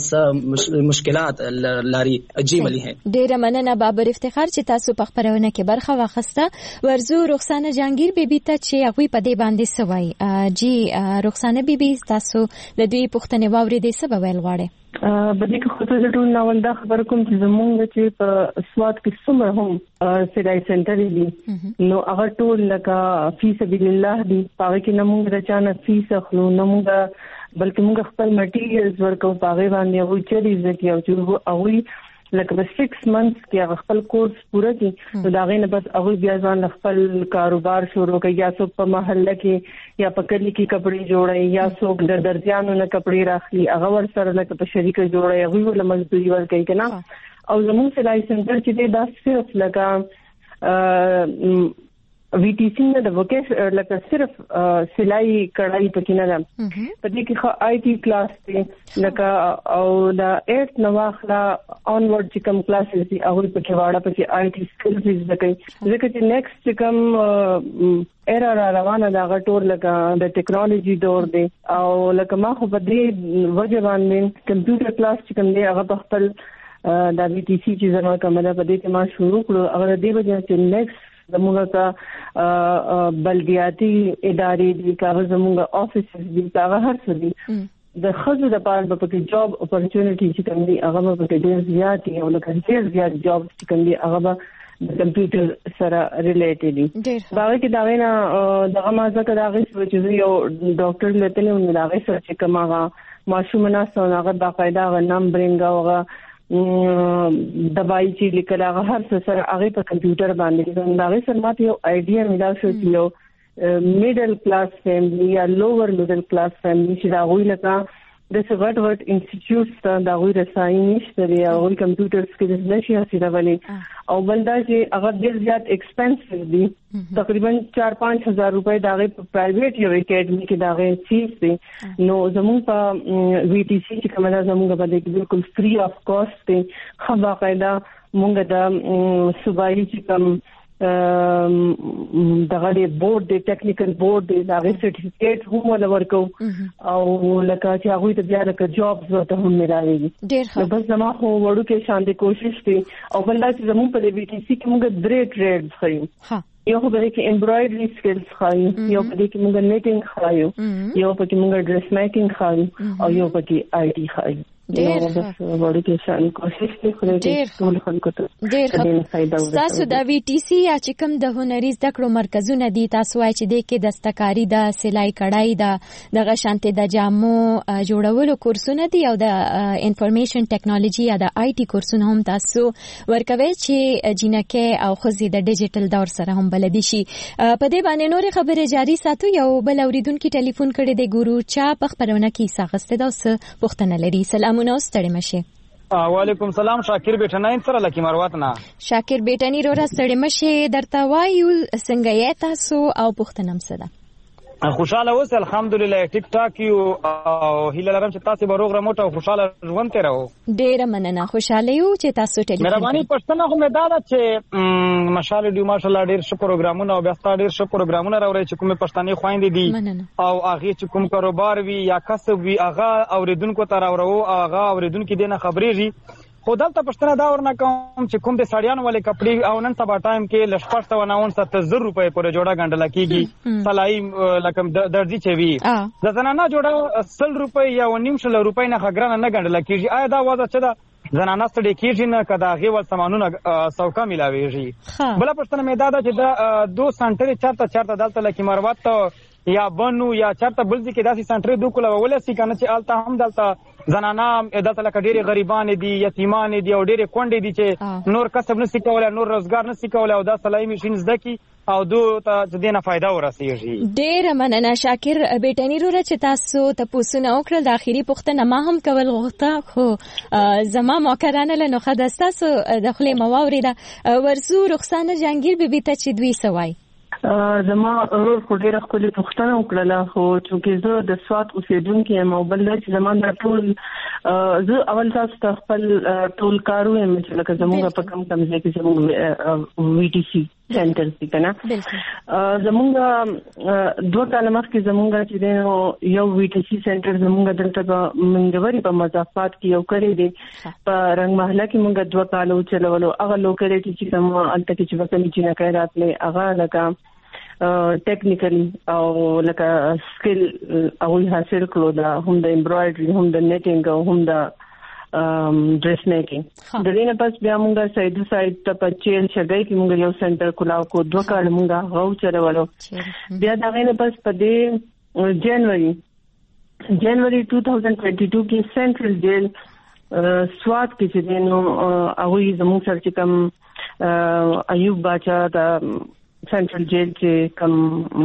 کنه مشکلات لري عجیب لري ډیر مننه بابر افتخار چې تاسو په خبرونه کې برخه واخسته ورزو رخصانه جهانگیر بي بي ته چې هغه په دې باندې سوای جی رخصانه بي بي تاسو د دوی پښتنې واوري دې څه ویل غواړي بده کې خو ته ټول ناول دا خبر کوم چې زمونږ چې په سواد کې څومره هم سلای سنټر دي نو هغه ټول لکه فی سبیل الله دي پاره کې نمونږ د چانه فیس خلو نمونږ بلکې موږ خپل مټیریلز ورکو پاره باندې او چې دې ځکه او چې هغه لکه په سکس منث کې خپل کورس پوره کړي نو دا غینه بس هغه بیا ځان خپل کاروبار شروع کوي یا څوک په محله کې یا په کلی کې کپڑے جوړي یا څوک د درځانو نه کپڑے راخلي هغه ور سره لکه په شریکه جوړي هغه ول مزدوري ور کوي کنه او زموږ سلای سنټر چې دا صرف لکه وی ټی سی نه د وکیس لکه صرف سلای کړای پکې نه ده په دې کې خو آی ټی کلاس دی لکه او دا ایټ نواخلا اونورډ چې کوم کلاسز دي هغه پکې واړه پکې آی ټی سکلز زده کوي ځکه چې نیکسټ چې کوم ایرا را روانه دا غټور لکه د ټیکنالوژي دور دی او لکه ما خو په دې وجه باندې کمپیوټر کلاس چې کوم دی هغه په خپل دا وی ټی سی چې زما کومه په دې کې ما شروع کړو هغه دې وجه چې نیکسټ زموږه کا بلدیاتي ادارې دي کاغذ زموږه افیسز دي هغه هر څه دي د خځو د پاره په کې جاب اپورچونټی چې کوم دي هغه په کې ډېر زیات دي او لکه ډېر زیات جاب چې کوم دي هغه د کمپیوټر سره ریلیټډ دي باغ کې دا وینا دغه مازه کې دا غي چې یو ډاکټر لته نه دا غي چې کوم هغه ماشومه نه هغه باقاعده غنم برینګ هغه دوايي چې لیکل هغه هر څه سره هغه په کمپیوټر باندې دا غي سره ماته یو آیډیا ملا شو چې یو میډل کلاس فیملی یا لوور میډل کلاس فیملی چې دا غوي لکه د سوټ ورټ انسټیټیوټس ته دا غوي رسایي نشته دی او کمپیوټر سکلز نشي حاصله ولې او بلدا چې هغه ډیر زیات ایکسپنسیو دي تقریبا چار پانچ هزار روپے دا غي پرایویټ یو اکیډمي کې دا غي فیس دي نو زموږ په وی ټی سی چې کومه زموږ په دې کې بالکل فری اف کاست دي خو باقاعده موږ د صوبایي چې کوم دغه د بورډ د ټیکنیکل بورډ د هغه سرټیفیکیټ هم ولا ورکو او لکه چې هغه ته بیا د جابز ورته هم ملایږي ډېر ښه بس زما خو وړو کې شان دي کوشش دي او بل دا چې زموږ په دې بي ټي سي کې موږ درې ټریډز خایو ها یو په دې کې امبرايډري سکلز خایو یو په دې کې موږ نیټینګ خایو یو په کې موږ ډریس میکینګ خایو او یو په کې آی ټي خایو ډېر بس وړي کې شان کوشش کوي چې ټول خلکو ته ډېر فائدہ ورسوي. تاسو د وی ټي سي یا چې کوم د هنري زده کړو مرکزونه دي تاسو وايي چې د کې دستکاری د سلای کړای د دغه شانتي د جامو جوړولو کورسونه دي او د انفارمیشن ټیکنالوژي یا د آی ټي کورسونه هم تاسو ورکوي چې جنکه او خزي د ډیجیټل دور سره هم بلدي شي. په دې باندې نور خبره جاری ساتو. یو بل اوریدونکو ټلیفون کړي د ګورو چا په خبرونه کې ساغسته دا اوس پوښتنه لري. سلامونه ستړي مشه. وعلیکم سلام. شاکر بیٹناین سره لکی مروت نه. شاکر بیٹنی رو را ستړي مشه درته وایو څنګه یې تاسو او پوښتنه مسده. خوشاله اوس الحمدلله ټیک ټاک یو او هیله لرم چې تاسو به روغ رموټ او خوشاله ژوند تیرو. ډیره مننه. خوشاله یو چې تاسو ټلیفون مهرباني پښتنه خو مې دا ده چې ماشاءالله دی ماشاءالله ډیر ښه پروګرامونه او بیا ستاسو ډیر ښه پروګرامونه راوړي چې کومه پښتني خويندې دي او هغه چې کوم کاروبار وي یا کسب وي هغه اوریدونکو ته راوړو هغه اوریدونکو دینه خبرېږي. خو دلته پښتنه دا ورنه کوم چې کوم د ساړیانو ولې کپړې او نن سبا ټایم کې لشپړ ته وناون ستر زر روپۍ پورې جوړه غندل کیږي. سلای لکه درځي چې وی د زنانه جوړه سل روپۍ یا نیم شل روپۍ نه خګرانه نه غندل کیږي. آیا دا وځه چې دا زنانه ستړي کیږي نه کدا غي ول سامانونه سوکا ملاويږي. بل پښتنه مې دا ده چې دا دو سنټري چارته چارته دلته لکه مروت یا بنو یا چارته بلځي کې داسې سنټري دوه کوله ولسی کنه چې الته هم دلته زنانا دلته لکه ډېری غریبان دي یتیمان دي او ډېری کونډې دي چې نور کسب نشي کولای نور روزګار نشي کولای او دا سلای ماشين زده کی او دو ته دینه فائدہ ورسیږي. ډېر مننه شاکر بیٹنی رو چې تاسو ته پوښتنه وکړل. د اخیری پوښتنه ما هم کول غوښته خو زما موکرانه له نوخه د تاسو د خپل مواوري دا ورسو رخصانه جهانگیر بیبي ته چې دوی سوای زما ورور خو ډېر خپل پوښتنه وکړله خو چې زه د سواد اوسیدونکو یم او بل چې زما د ټول زه اول تاسو ته خپل ټول کارو یم چې لکه زموږ په کم کم ځای کې زموږ وی ټي سي سنټر دي کنه زموږ دوه کاله مخکې زموږ چې دی یو وی ټي سي سنټر زموږ دلته په منګوري په مضافات کې یو کړی دی په رنګ محله کې موږ دوه کاله چلولو هغه لوکیلیټي چې کوم الته کې چې وکړي چې نه کوي راتلې هغه لکه ټیکنیکلی او لکه سکل او حاصل کړو دا هم د امبرايډري هم د نیټینګ او هم د ډریس میکینګ د دې نه پس بیا موږ سایډ سایډ ته په چیل شګای کې موږ یو سنټر کولاو کو دوه کال موږ غو چرولو بیا دا غینه پس په دې جنوري جنوري دوه هزار دوه دوه کې سنټرل جیل سواد کې چې نو هغه زموږ سره چې کوم ایوب باچا د سنټرل جیل چې کوم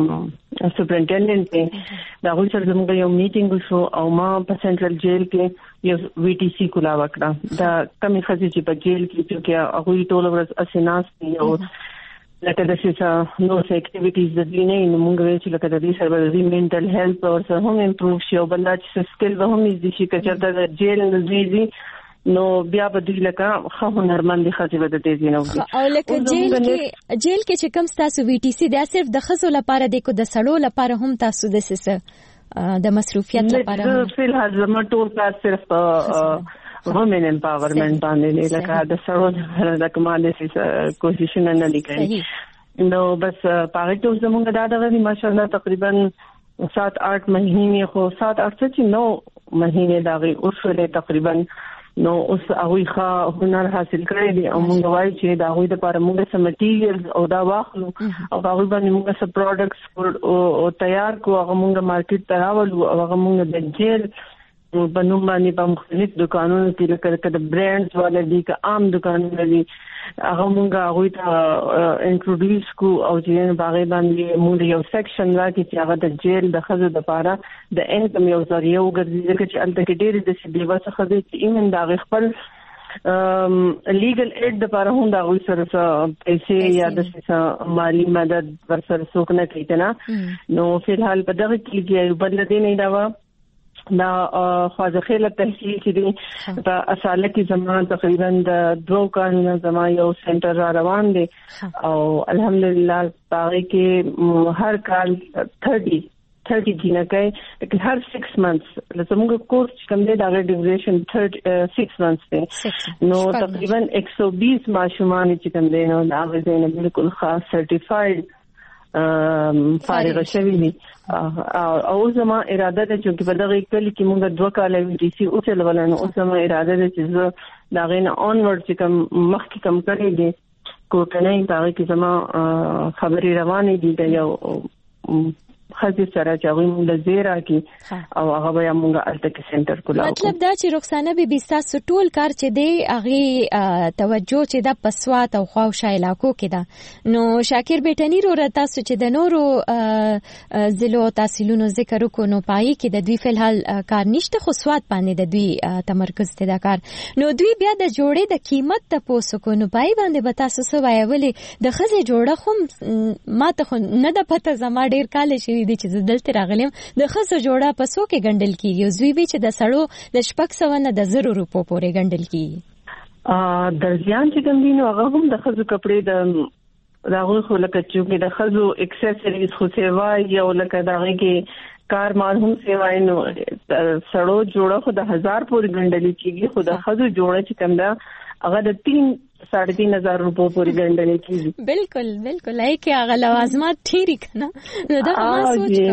سپرنټینډنټ دی دا غوښتل سره زموږ یو میټینګ وشو او ما په سنټرل جیل کې یو وی ټي سي کولا وکړه دا کمی خزي چې په جیل کې چې هغه ټول ورځ اسناس دي او لکه د څه نو اکټیویټیز د دې نه موږ چې لکه د دې سره د منټل هیلث او سره هم امپروو شي او بل چې سکل به هم دي چې کچته د جیل نه زیږي نو بیا به دوی لکه خو هنرمند خځې به د دې زینو او لکه جیل کې جیل کې چې کوم تاسو وی ټي سي دا صرف د خزو لپاره دی کو د سړو لپاره هم تاسو د سسه د مصروفیت لپاره هم فل حاضر ټول کار صرف وومن امپاورمنت باندې لکه د سړو د کمال د کوشش نه لیکي نو بس پاره ټول زموږ دا دغه ماشاءالله تقریبا سات آٹھ مہینے خو سات آٹھ چې نو مہینے داغي اوسله تقریبا نو اوس هغه ښه هنر حاصل کړی دی او موږ وایو چې دا هغه د لپاره موږ سم مټیریلز او دا واخلو او هغه باندې موږ سم پروډکټس او تیار کو هغه موږ مارکیټ ته راوړو او هغه موږ د جیل په نوم باندې په مختلف دکانونو کې لکه د برانډز والا دي که عام دکانونه دي هغه موږ هغه ته انټروډیوس کو او چې باغې باندې موږ یو سیکشن راکې چې هغه د جیل د خزو د لپاره د انکم یو ذریعہ وګرځي چې الته کې ډېر د سیبي واسه خزو چې ایمن دا خپل لیګل ایډ د لپاره هم دا وي سره پیسې یا د مالی مدد ورسره څوک نه کوي نه نو فلحال په دغه کې یو بل دی نه دا دا خوازخیل تحصیل چې دی په اصاله کې زمان تقریبا د دوه کارونو زما یو سنټر را روان دی او الحمدلله باغې کې هر کال تیس تیس جنکای لیکن هر سکس منثs زموږ کورس کوم دی دا ډیوریشن سکس منثs دی نو تقریبا ایک سو بیس ماشومان چې کوم دی نو دا غوښنه بالکل خاص سرټیفاید فارغ شوی دي او زما اراده ده چې په دغه کلی کې موږ دوه کاله وی ډي سي او څه لولنه او زما اراده ده چې زه دا غینه اونورډ چې کوم مخکې کوم کړی دي کوټنۍ دا کې زما خبري روانې دي د یو خاصه سره چې موږ د زیرا کې او هغه بیا موږ الته کې سنټر کولاو مطلب دا چې رخصانه به بیستاسو ټول کار چې دی هغه توجه چې د پسوات او خواوشا علاقو کې ده نو شاکر بیٹنی رو تاسو چې د نورو ضلعو تحصیلونو ذکر وکړو نو پای کې د دوی فلحال کار نشته خو سواد باندې د دوی تمرکز ته دا کار نو دوی بیا د جوړې د قیمت ته پوسو کو نو پای باندې به تاسو سو وایولې د خزه جوړه خو ماته خو نه د پته زما ډیر کال شي دي چې دلته راغلم د خزه جوړه پسو کې ګندل کیږي زوی به چې د سړو د شپږ سو نه د زرو روپو پورې ګندل کیږي ا درځيان چې ګندینو هغه هم د خزو کپڑے د راغوي خو لکه چې د خزو اکسسوریز خو سیوا یو لکه دغه کې کار مال هم سیوا نو سړو جوړه خو د هزار پورې ګندل کیږي خو د خزو جوړه چې کوم دا هغه د تین साढ़े तीन हजार रुपए पूरी गंडने की बिल्कुल बिल्कुल है कि अगर लवाजमात ठीक है ना دا ما سوچ کو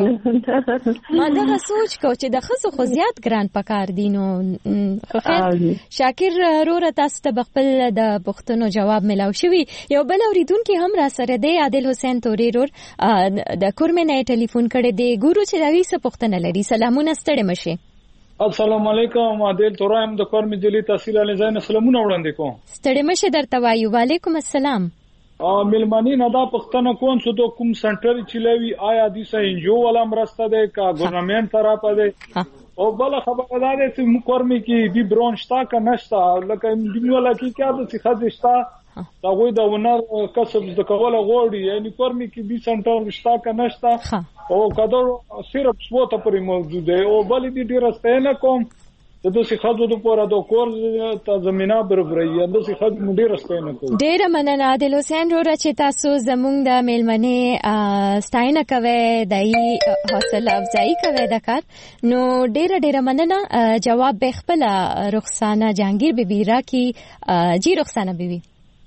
ما دا سوچ کو چې د خصو خو زیات ګران پکار دینو خو خیر شاکر رور تاسو ته خپل د پښتنو جواب ملاو شوی یو بل اوریدونکو هم را سره دی عادل حسین توري رور د کورمنه ټلیفون کړي دی ګورو چې دا ویسه پښتنه لري سلامونه ستړي مشه السلام علیکم عادل تورایم د کورم جلی تحصیل علی زین سلامونه وړاندې کوم ستړي مشه درته وایو وعلیکم السلام ا ملمانی نه دا پښتنه کون څه د کوم سنټر چلوي آیا د سې انجو ولا مرسته ده کا ګورنمنت طرف ده او بل خبره ده چې مکرمي کې دی برونشتا کا نشتا لکه دنیولا کې کیا د څه خدشتا دا وای دا ونر کسب د کوله غوړي یعنی کورمي کې دی سنټر نشتا کا نشتا او کدو صرف سوته پرې موجود دی او بل دې ډیر ستنه کوم د دوی خدو د پوره د کور ته زمينه برابرې د دوی خدو ډیر ستنه کوم ډیر مننه عادل حسین رو چې تاسو زمونږ د میلمنې ستاینه کوي دای حوصله افزایی کوي د کار نو ډیر ډیر مننه جواب به خپل رخصانه جهانگیر بیبي را کی جی رخصانه بیبي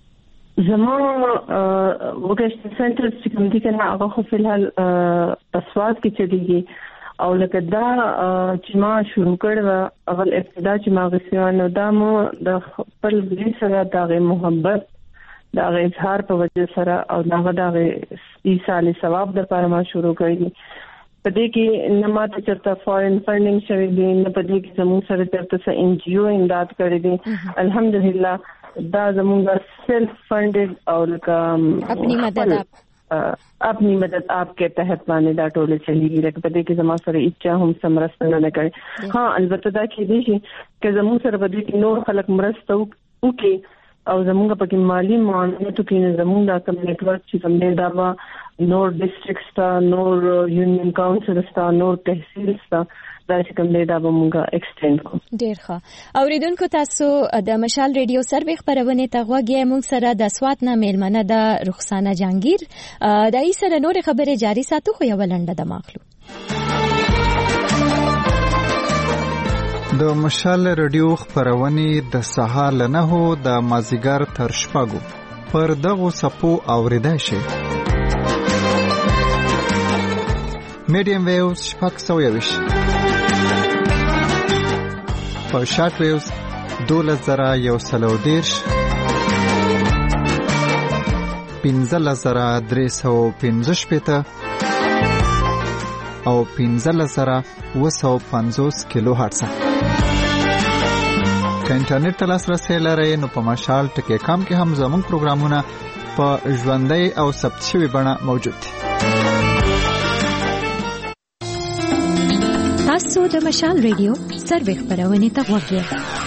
زما وګشت سنټر چې کوم دي کنه هغه خو فلحال پسواد کې چلیږي او لکه دا چې ما شروع کړو اول ابتدا چې ما غوښتنه دا مو د خپل ځای سره د محبت د اظهار په وجه سره او دا د ایصال ثواب د لپاره ما شروع کړی پدې کې نه ماته چرته فارین فندینګ شوی دی نه پدې کې زموږ سره چرته ان جی او امداد کړی دی الحمدلله دا زموږ سیلف فنډډ او لکه خپل مدد اپنی مدد آپ کے تحت باندې دا ټول چلیږي لکه پدې کې زما سره اچا هم سمرسته نه کوي ها البته دا کې دي چې زموږ سره پدې کې نور خلک مرسته وکړي او زموږ په کې مالی معاونت کې زموږ دا کوم نیټورک چې کوم دی دا نور ډیسټریکټس تا نور یونین کاونسل تا نور تحصیل تا دا چې کوم دی دا به موږ ایکسټند کو ډیر ښه اوریدونکو تاسو د مشال ریډیو سروي خبرونه ته غوږی موږ سره د سوات نه میلمنه د رخصانه جهانگیر د ای سره نور خبره جاری ساتو خو یو لنډه د ماخلو د مشال ریډیو خبرونه د سهار نه هو د مازیګر تر شپږو پر دغه سپو اوریدای شي میډیم ویوز شپږ سو یوش په شارټ ویوز دولس زره یو سلو دیرش پنځلس زره درې سو پنځه شپېته او پنځلس زره اوه سوه پنځوس کیلو هرتز که انټرنیټ ته لاسرسی لرئ نو په مشال ټکی کام کې هم زموږ پروګرامونه په ژوندۍ او ثبت شوي بڼه موجود دي تاسو د مشال ریډیو سروي خبرونه ته غوږی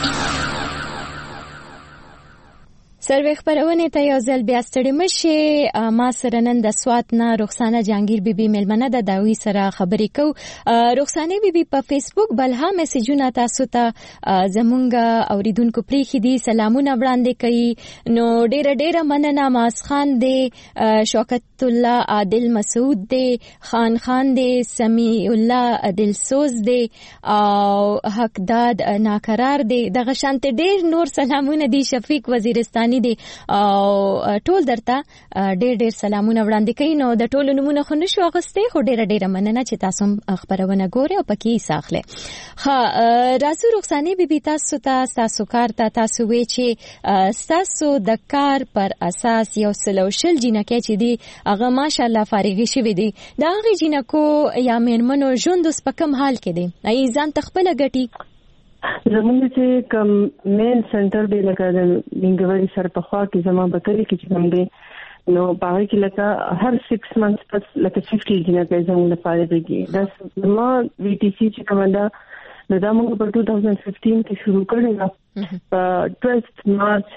سروي خبرونه ته یو ځل بیا ستړي مشه ما سره نن د سوات نه رخصانه جهانگیر بیبي ملمنه د داوی سره خبرې کو رخصانه بیبي په فیسبوک بلها میسجونه تاسو ته زمونږ اوریدونکو پریخي دي سلامونه وړاندې کوي نو ډېر ډېر مننه ماس خان دی شوکت الله عادل مسعود دی خان خان دی سمی الله عادل سوز دی او حقداد ناقرار دی دغه شانت ډېر نور سلامونه دي شفیق وزیرستان روحاني دی او ټول درته ډېر ډېر سلامونه وړاندې کوي. نو د ټولو نمونه خو نشو اغوستې، خو ډېره ډېره مننه چې تاسو خبرونه ګوري او پکې ساخله. ها راځو رخصاني بي بي تاسو ته تاسو کار ته تاسو وی چې تاسو د کار پر اساس یو سلوشل جنکه چې دی هغه ماشاءالله فارغي شوی دی، دا هغه جنکو یا مېرمنو ژوند اوس په کوم حال کې دی؟ ای ځان تخپل غټي زمونږ چې کوم مین سنټر دی لکه د لنګوري سره په خوا کې زموږ بکري کې چې کوم دی نو باغ کې لکه هر سکس منث پس لکه پچاس جنکه زموږ لپاره دی. دا ما وی ټي سي چې کوم دا نو دا موږ په دوه هزار پنځه کې شروع کړل نو په دوه مارچ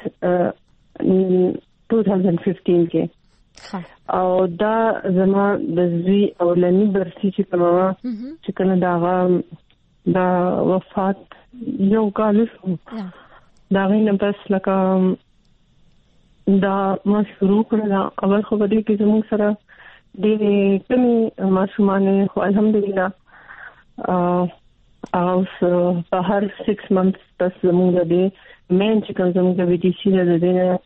دوه هزار پنځه کې او دا زما د زوی اولنی برسی چې کومه چې کنه دا دا وفات یو کال شو دا غینه پس لکه دا ما شروع کړل. اول خو په دې کې زموږ سره ډېرې کمی ماشومان خو الحمدلله اوس په هر سکس منث پس زموږ د مین چې کوم زموږ د وی ټي سی د دې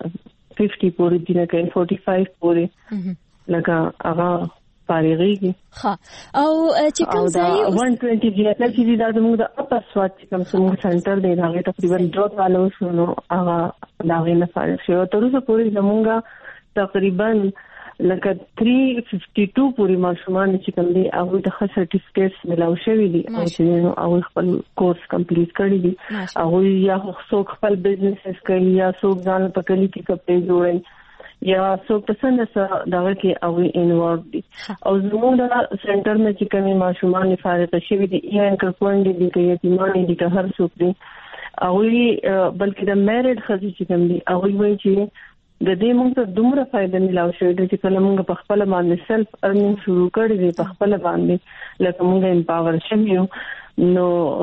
پنځه پورې دي نه کوي پنځه پنځه پورې لکه هغه فارغيږي. ها او چې کوم ځای یو سو بیس جنکه چې دا زموږ د اپر سوات چې کوم زموږ سنټر دی هغه تقریبا دوه کال وشو نو هغه دا غینه فارغ شو. تر اوسه پورې زموږ تقریبا لکه تhree fifty-two پورې ماشومان چې کوم دي هغه د خاص سرټیفیکټس ملاو شوی دي او چې هغه خپل کورس کمپلیټ کړی دي. هغه یا څوک خپل بزنس کوي یا څوک ځان په کلی کې کپړې جوړوي یا څوک پسند سره دغه کې او انوالو دي. او زموږ د سنټر نه چې کومي ماشومان فارغ شوي دي یا انکرپوینډ دي کې یتیمان دي که هر څوک دي او بلکې د میریډ خزي چې کوم دي او وی چې د دې موږ ته دومره فائدہ ملاو شوی دی چې کله موږ په خپل باندې سلف ارنینګ شروع کړی دی په خپل باندې لکه موږ امپاور شویو نو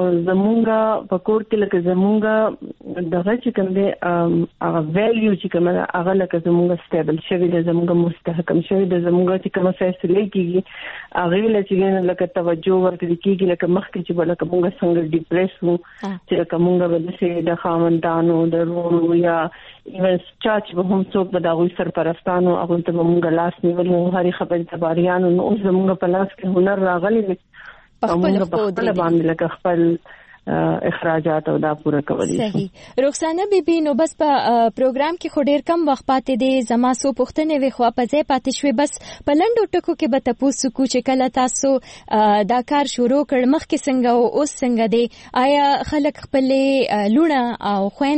زمونږه په کور کې لکه زمونږه دغه چې کوم دی هغه ویلیو چې کوم هغه لکه زمونږه سټیبل شوی دی زمونږه مستحکم شوی دی زمونږه چې کوم فیصله کیږي هغه لکه لکه توجه ورکړي کیږي لکه مخکې چې بلکه موږ څنګه ډیپریس وو چې کوم موږ ولسه د خاوندانو د ورونو یا ایون چاچ به هم څوک به دغه سرپرستانو هغه ته موږ لاس نیولو هرې خبرې تباریانو نو زمونږه په لاس کې هنر راغلی دی خپل خپل باندې لکه خپل اخراجات او دا پوره کولی. صحیح رخصانه بیبي نو بس په پروګرام کې خو ډیر کم وخت پاتې دی زما سو پښتنې وی خو په ځای پاتې شوي بس په لندو ټکو کې به تاسو کو چې کله تاسو دا کار شروع کړ مخکې څنګه او اوس څنګه دی آیا خلک خپل لونه او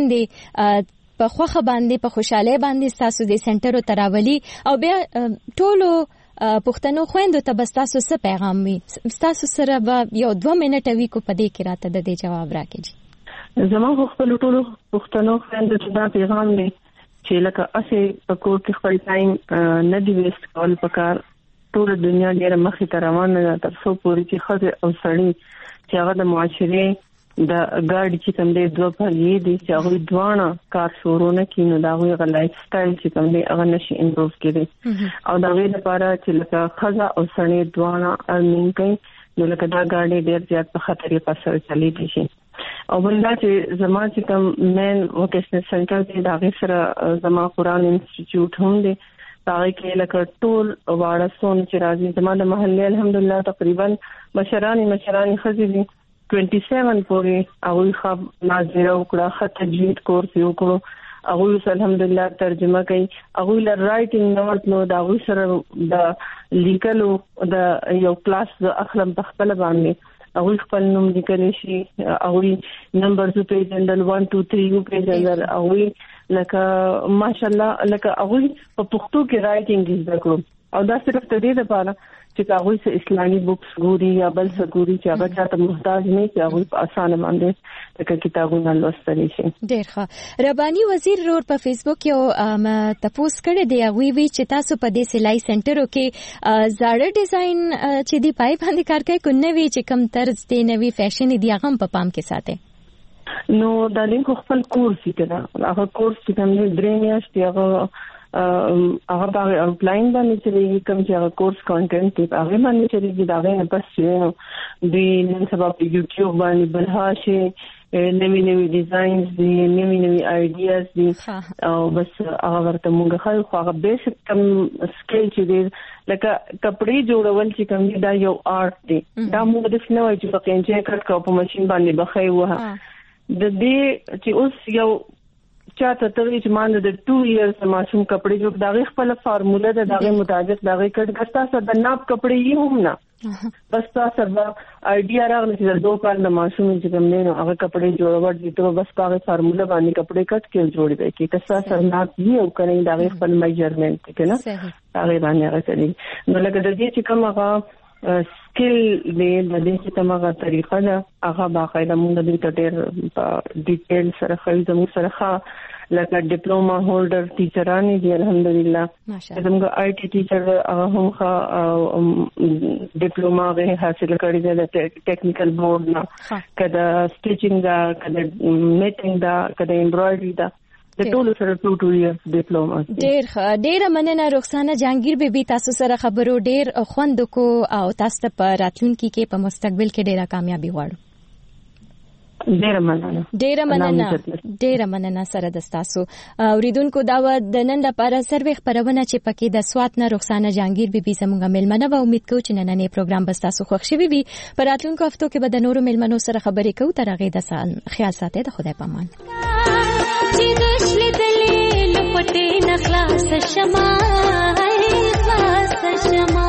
خويندې په خوخه باندې په خوشاله باندې تاسو د سنټرو تراولي او بیا ټولو پښتنو خويندو ته بس تاسو څه پیغام وي تاسو سره به یو دوه منټه وی کو پدې کې راته د دې جواب راکړي؟ زموږ خپل ټولو پښتنو خويندو ته دا پیغام دی چې لکه اسې په کور کې خپل ټایم نه دی ویست کول پکار ټول دنیا ډیره مخې ته روانه ده تر څو پورې چې خزه او سړی چې هغه د معاشره د ګاډي چې کوم دی دوه پهلې دي چې هغه دوانه کار شروع نه کینو دا غوي غ لایف سټایل چې کوم دی هغه نشي امپروو کړي او دا غوي لپاره چې لکه خزه او سړی دوانه ارنینګ کوي نو لکه دا ګاډي ډیر زیات په خطرې په سر چلی دي شي او بل دا چې زما چې کوم مین وکیشنل سنټر دی دا غي سره زما قرآن انسټیټیوټ هم دی هغه کې لکه ټول واړه سون چې راځي زما د محلي الحمدلله تقریبا مشرانی مشرانی خزي دي twenty-seven پورې او خاب ناظره وکړه خط تجوید کورس یو کړو او الحمدلله ترجمه کوي او ل رائټینګ نوٹ نو دا و سره د لیکلو د یو کلاس د اخلم په خپل باندې او خپل نوم لیکل شي او نمبرز په جندل one two three یو په جندل او لکه ماشاءالله لکه او په پښتو کې رائټینګ زده کړو او دا صرف د دې لپاره چې هغه سه اسلامي بوکس ګوري یا بل څه ګوري چې هغه چاته محتاج نه چې هغه په اسانه باندې د کتابونو لوستل شي. ډیر ښه. رباني وزیر رور په فیسبوک یو تپوس کړی دی هغه وی چې تاسو په دې سلای سنټرو کې زاړه ډیزاین چې دی پای باندې کار کوي کو نوې چې کم طرز دی نوې فیشن دی هغه په پام کې ساتي. نو دا لینک خپل کورس کړه هغه کورس چې کوم درې میاشتې هغه هغه باندې آنلاین باندې چې کوم چې هغه کورس کانټینټ دی هغه باندې چې دا غوښنه پس نو د نن سبا په یوټیوب باندې بلها شي نوی نوی ډیزاینز دي نوی نوی آیډیاز دي او بس هغه ورته موږ خو هغه بیسیک کم سکیل چې دی لکه کپڑے جوړول چې کوم دا یو آرټ دی دا موږ د فنو چې په کینچه کټ کو په ماشين باندې بخای وه د دې چې اوس یو چاته ترې چې مان د ټو ایئرز ماشوم کپڑے جوړ داغه خپل فارموله د داغه مطابق داغه کټ ګستا سره د ناب کپڑے یې هم نه بس تاسو دا آیډیا راغلی چې د دوه کال د ماشوم چې کوم نه هغه کپڑے جوړول دي ته بس هغه فارموله باندې کپڑے کټ کې جوړ دی چې کسا سره ناب یې او کنه داغه خپل میجرمنت کې نه هغه باندې هغه کوي نو لکه د دې چې کوم هغه سکل دی د دې چې کوم هغه طریقه ده هغه باقاعده موږ د دې ډېر ډیټیل سره خو زموږ سره لکه ډیپلوما هولډر ټیچرانی دي الحمدلله زموږ آی ټي ټیچر هغه هم ښه ډیپلوما غوښه حاصل کړی دی د ټیکنیکل بورډ نه کله سټیچینګ دا کله میټینګ دا کله امبرايډري دا د ټولو سره ټو ټو ایئرز ډیپلوما ډیر ډیر مننه رخسانه جهانگیر بیبي تاسو سره خبرو ډیر خوند کو او تاسو ته په راتلونکي کې په مستقبل کې ډیره کامیابی غواړو ډیره مننه ډیره مننه ډیره مننه سره د تاسو اوریدونکو دا و د نن لپاره سروي خبرونه چې پکې د سوات نه رخسانه جهانگیر بیبي زموږه ملمنه و امید کوم چې نننې پروګرام به تاسو خوښ شي وي په راتلونکو هفتو کې به د نورو ملمنو سره خبرې کوو تر هغه د سال خیال ساتئ د خدای پامان چې دشل دلې لپټې نخلاص شمع خلاص شمع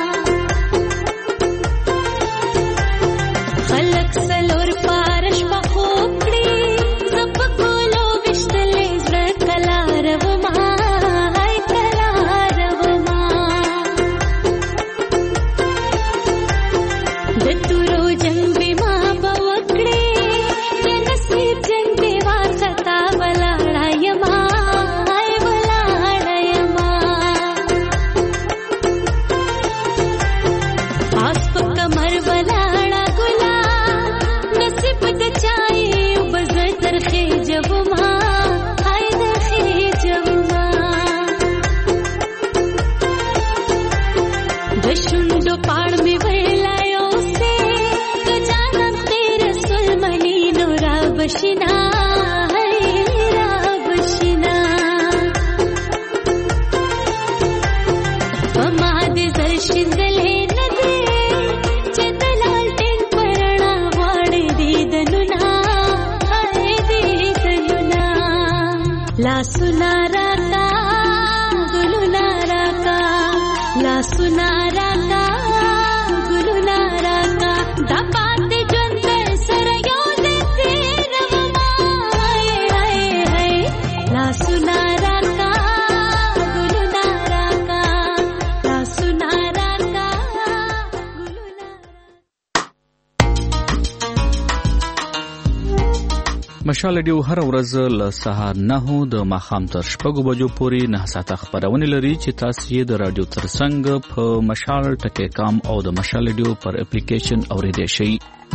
خلق سلور پارش بخوکړي زپ ګولو وشتلې زړه کلارو ما هاي کلارو ما د تورو جنگ به ما بوکړي د نصیب جنگ دی واختا ولاړای ما هاي ولاړای ما آس په کمر ولاړ بشنا هيرا بشنا وما دې زرشندلې ندې چې دلال ټین پرنا وړې دې دنونا هاي دې دنونا لا سنا راکا ګلونا راکا لا سنا راکا ګلونا راکا دا پاتې ژوند سره یو सुना राका गुलुना राका ला सुना राका गुलुना مشال ډیو هر ورځ له سهار نه د ماخام تر شپږو بجو پورې نه ساعته خبرونه لري چې تاسو یې د رادیو ترڅنګ په مشال ټکی کام او د مشال ډیو پر اپلیکیشن اوریدئ شئ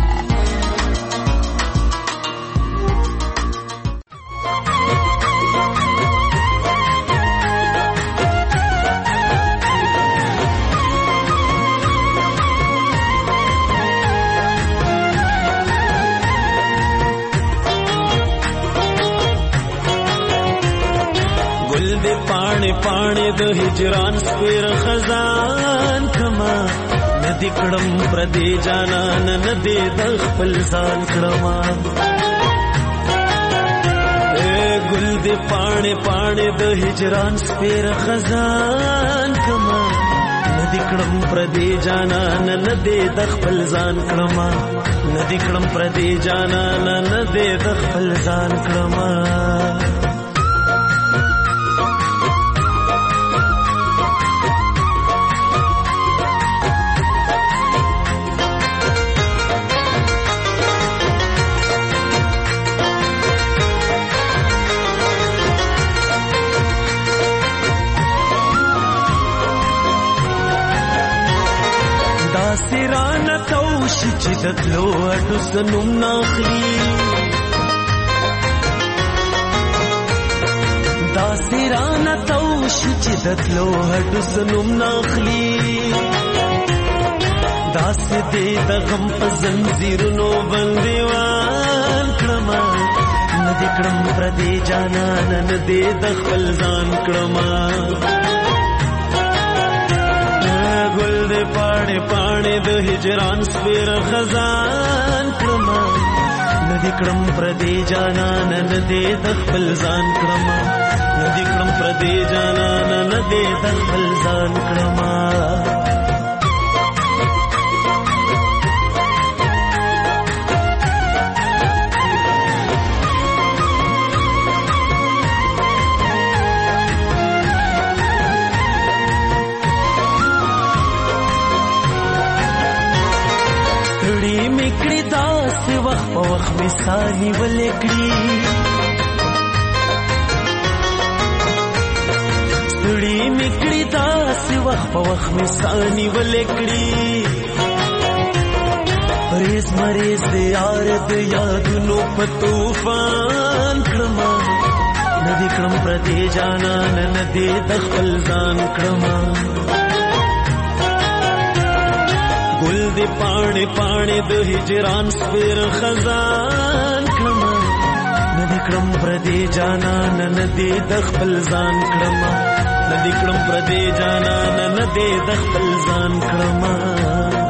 पाणे د هجران سپیر خزان کما ندی کړم پردې جانا ندی د خپل ځان کړما اے ګل دې پاڼې پاڼې د هجران سپیر خزان کما ندی کړم پردې جانا ندی د خپل ځان کړما ندی کړم پردې جانا ندی د خپل ځان کړما سرانه توش چې دتلو اډو سنوم ناخلی دا سرانه توش چې دتلو اډو سنوم ناخلی دا سدې د غم په زنجیرونو بنديوان کړما ندی کړم پر دې جانان ندی د خپل ځان کړما ګل دې پاڼې پاڼې د هجران سپیر خزان کړما ندی کړم پر دې جانان ندی د خپل ځان کړما ندی کړم پر دې جانان ندی د خپل ځان کړما میکړی داسې وخت په وخت مثالي ولکړي ستړي میکړی داسې وخت په وخت مثالي ولکړي مریض مریض د یار د یادونو په طوفان کړما ندی کړم پر دې جانان ندی د خپل ځان کړما ګل دې پاڼې پاڼې د هجران سپیر خزان کړما ندی کړم پر دې جانان ندی د خپل ځان کړما ندی کړم پر دې جانان ندی د خپل ځان کړما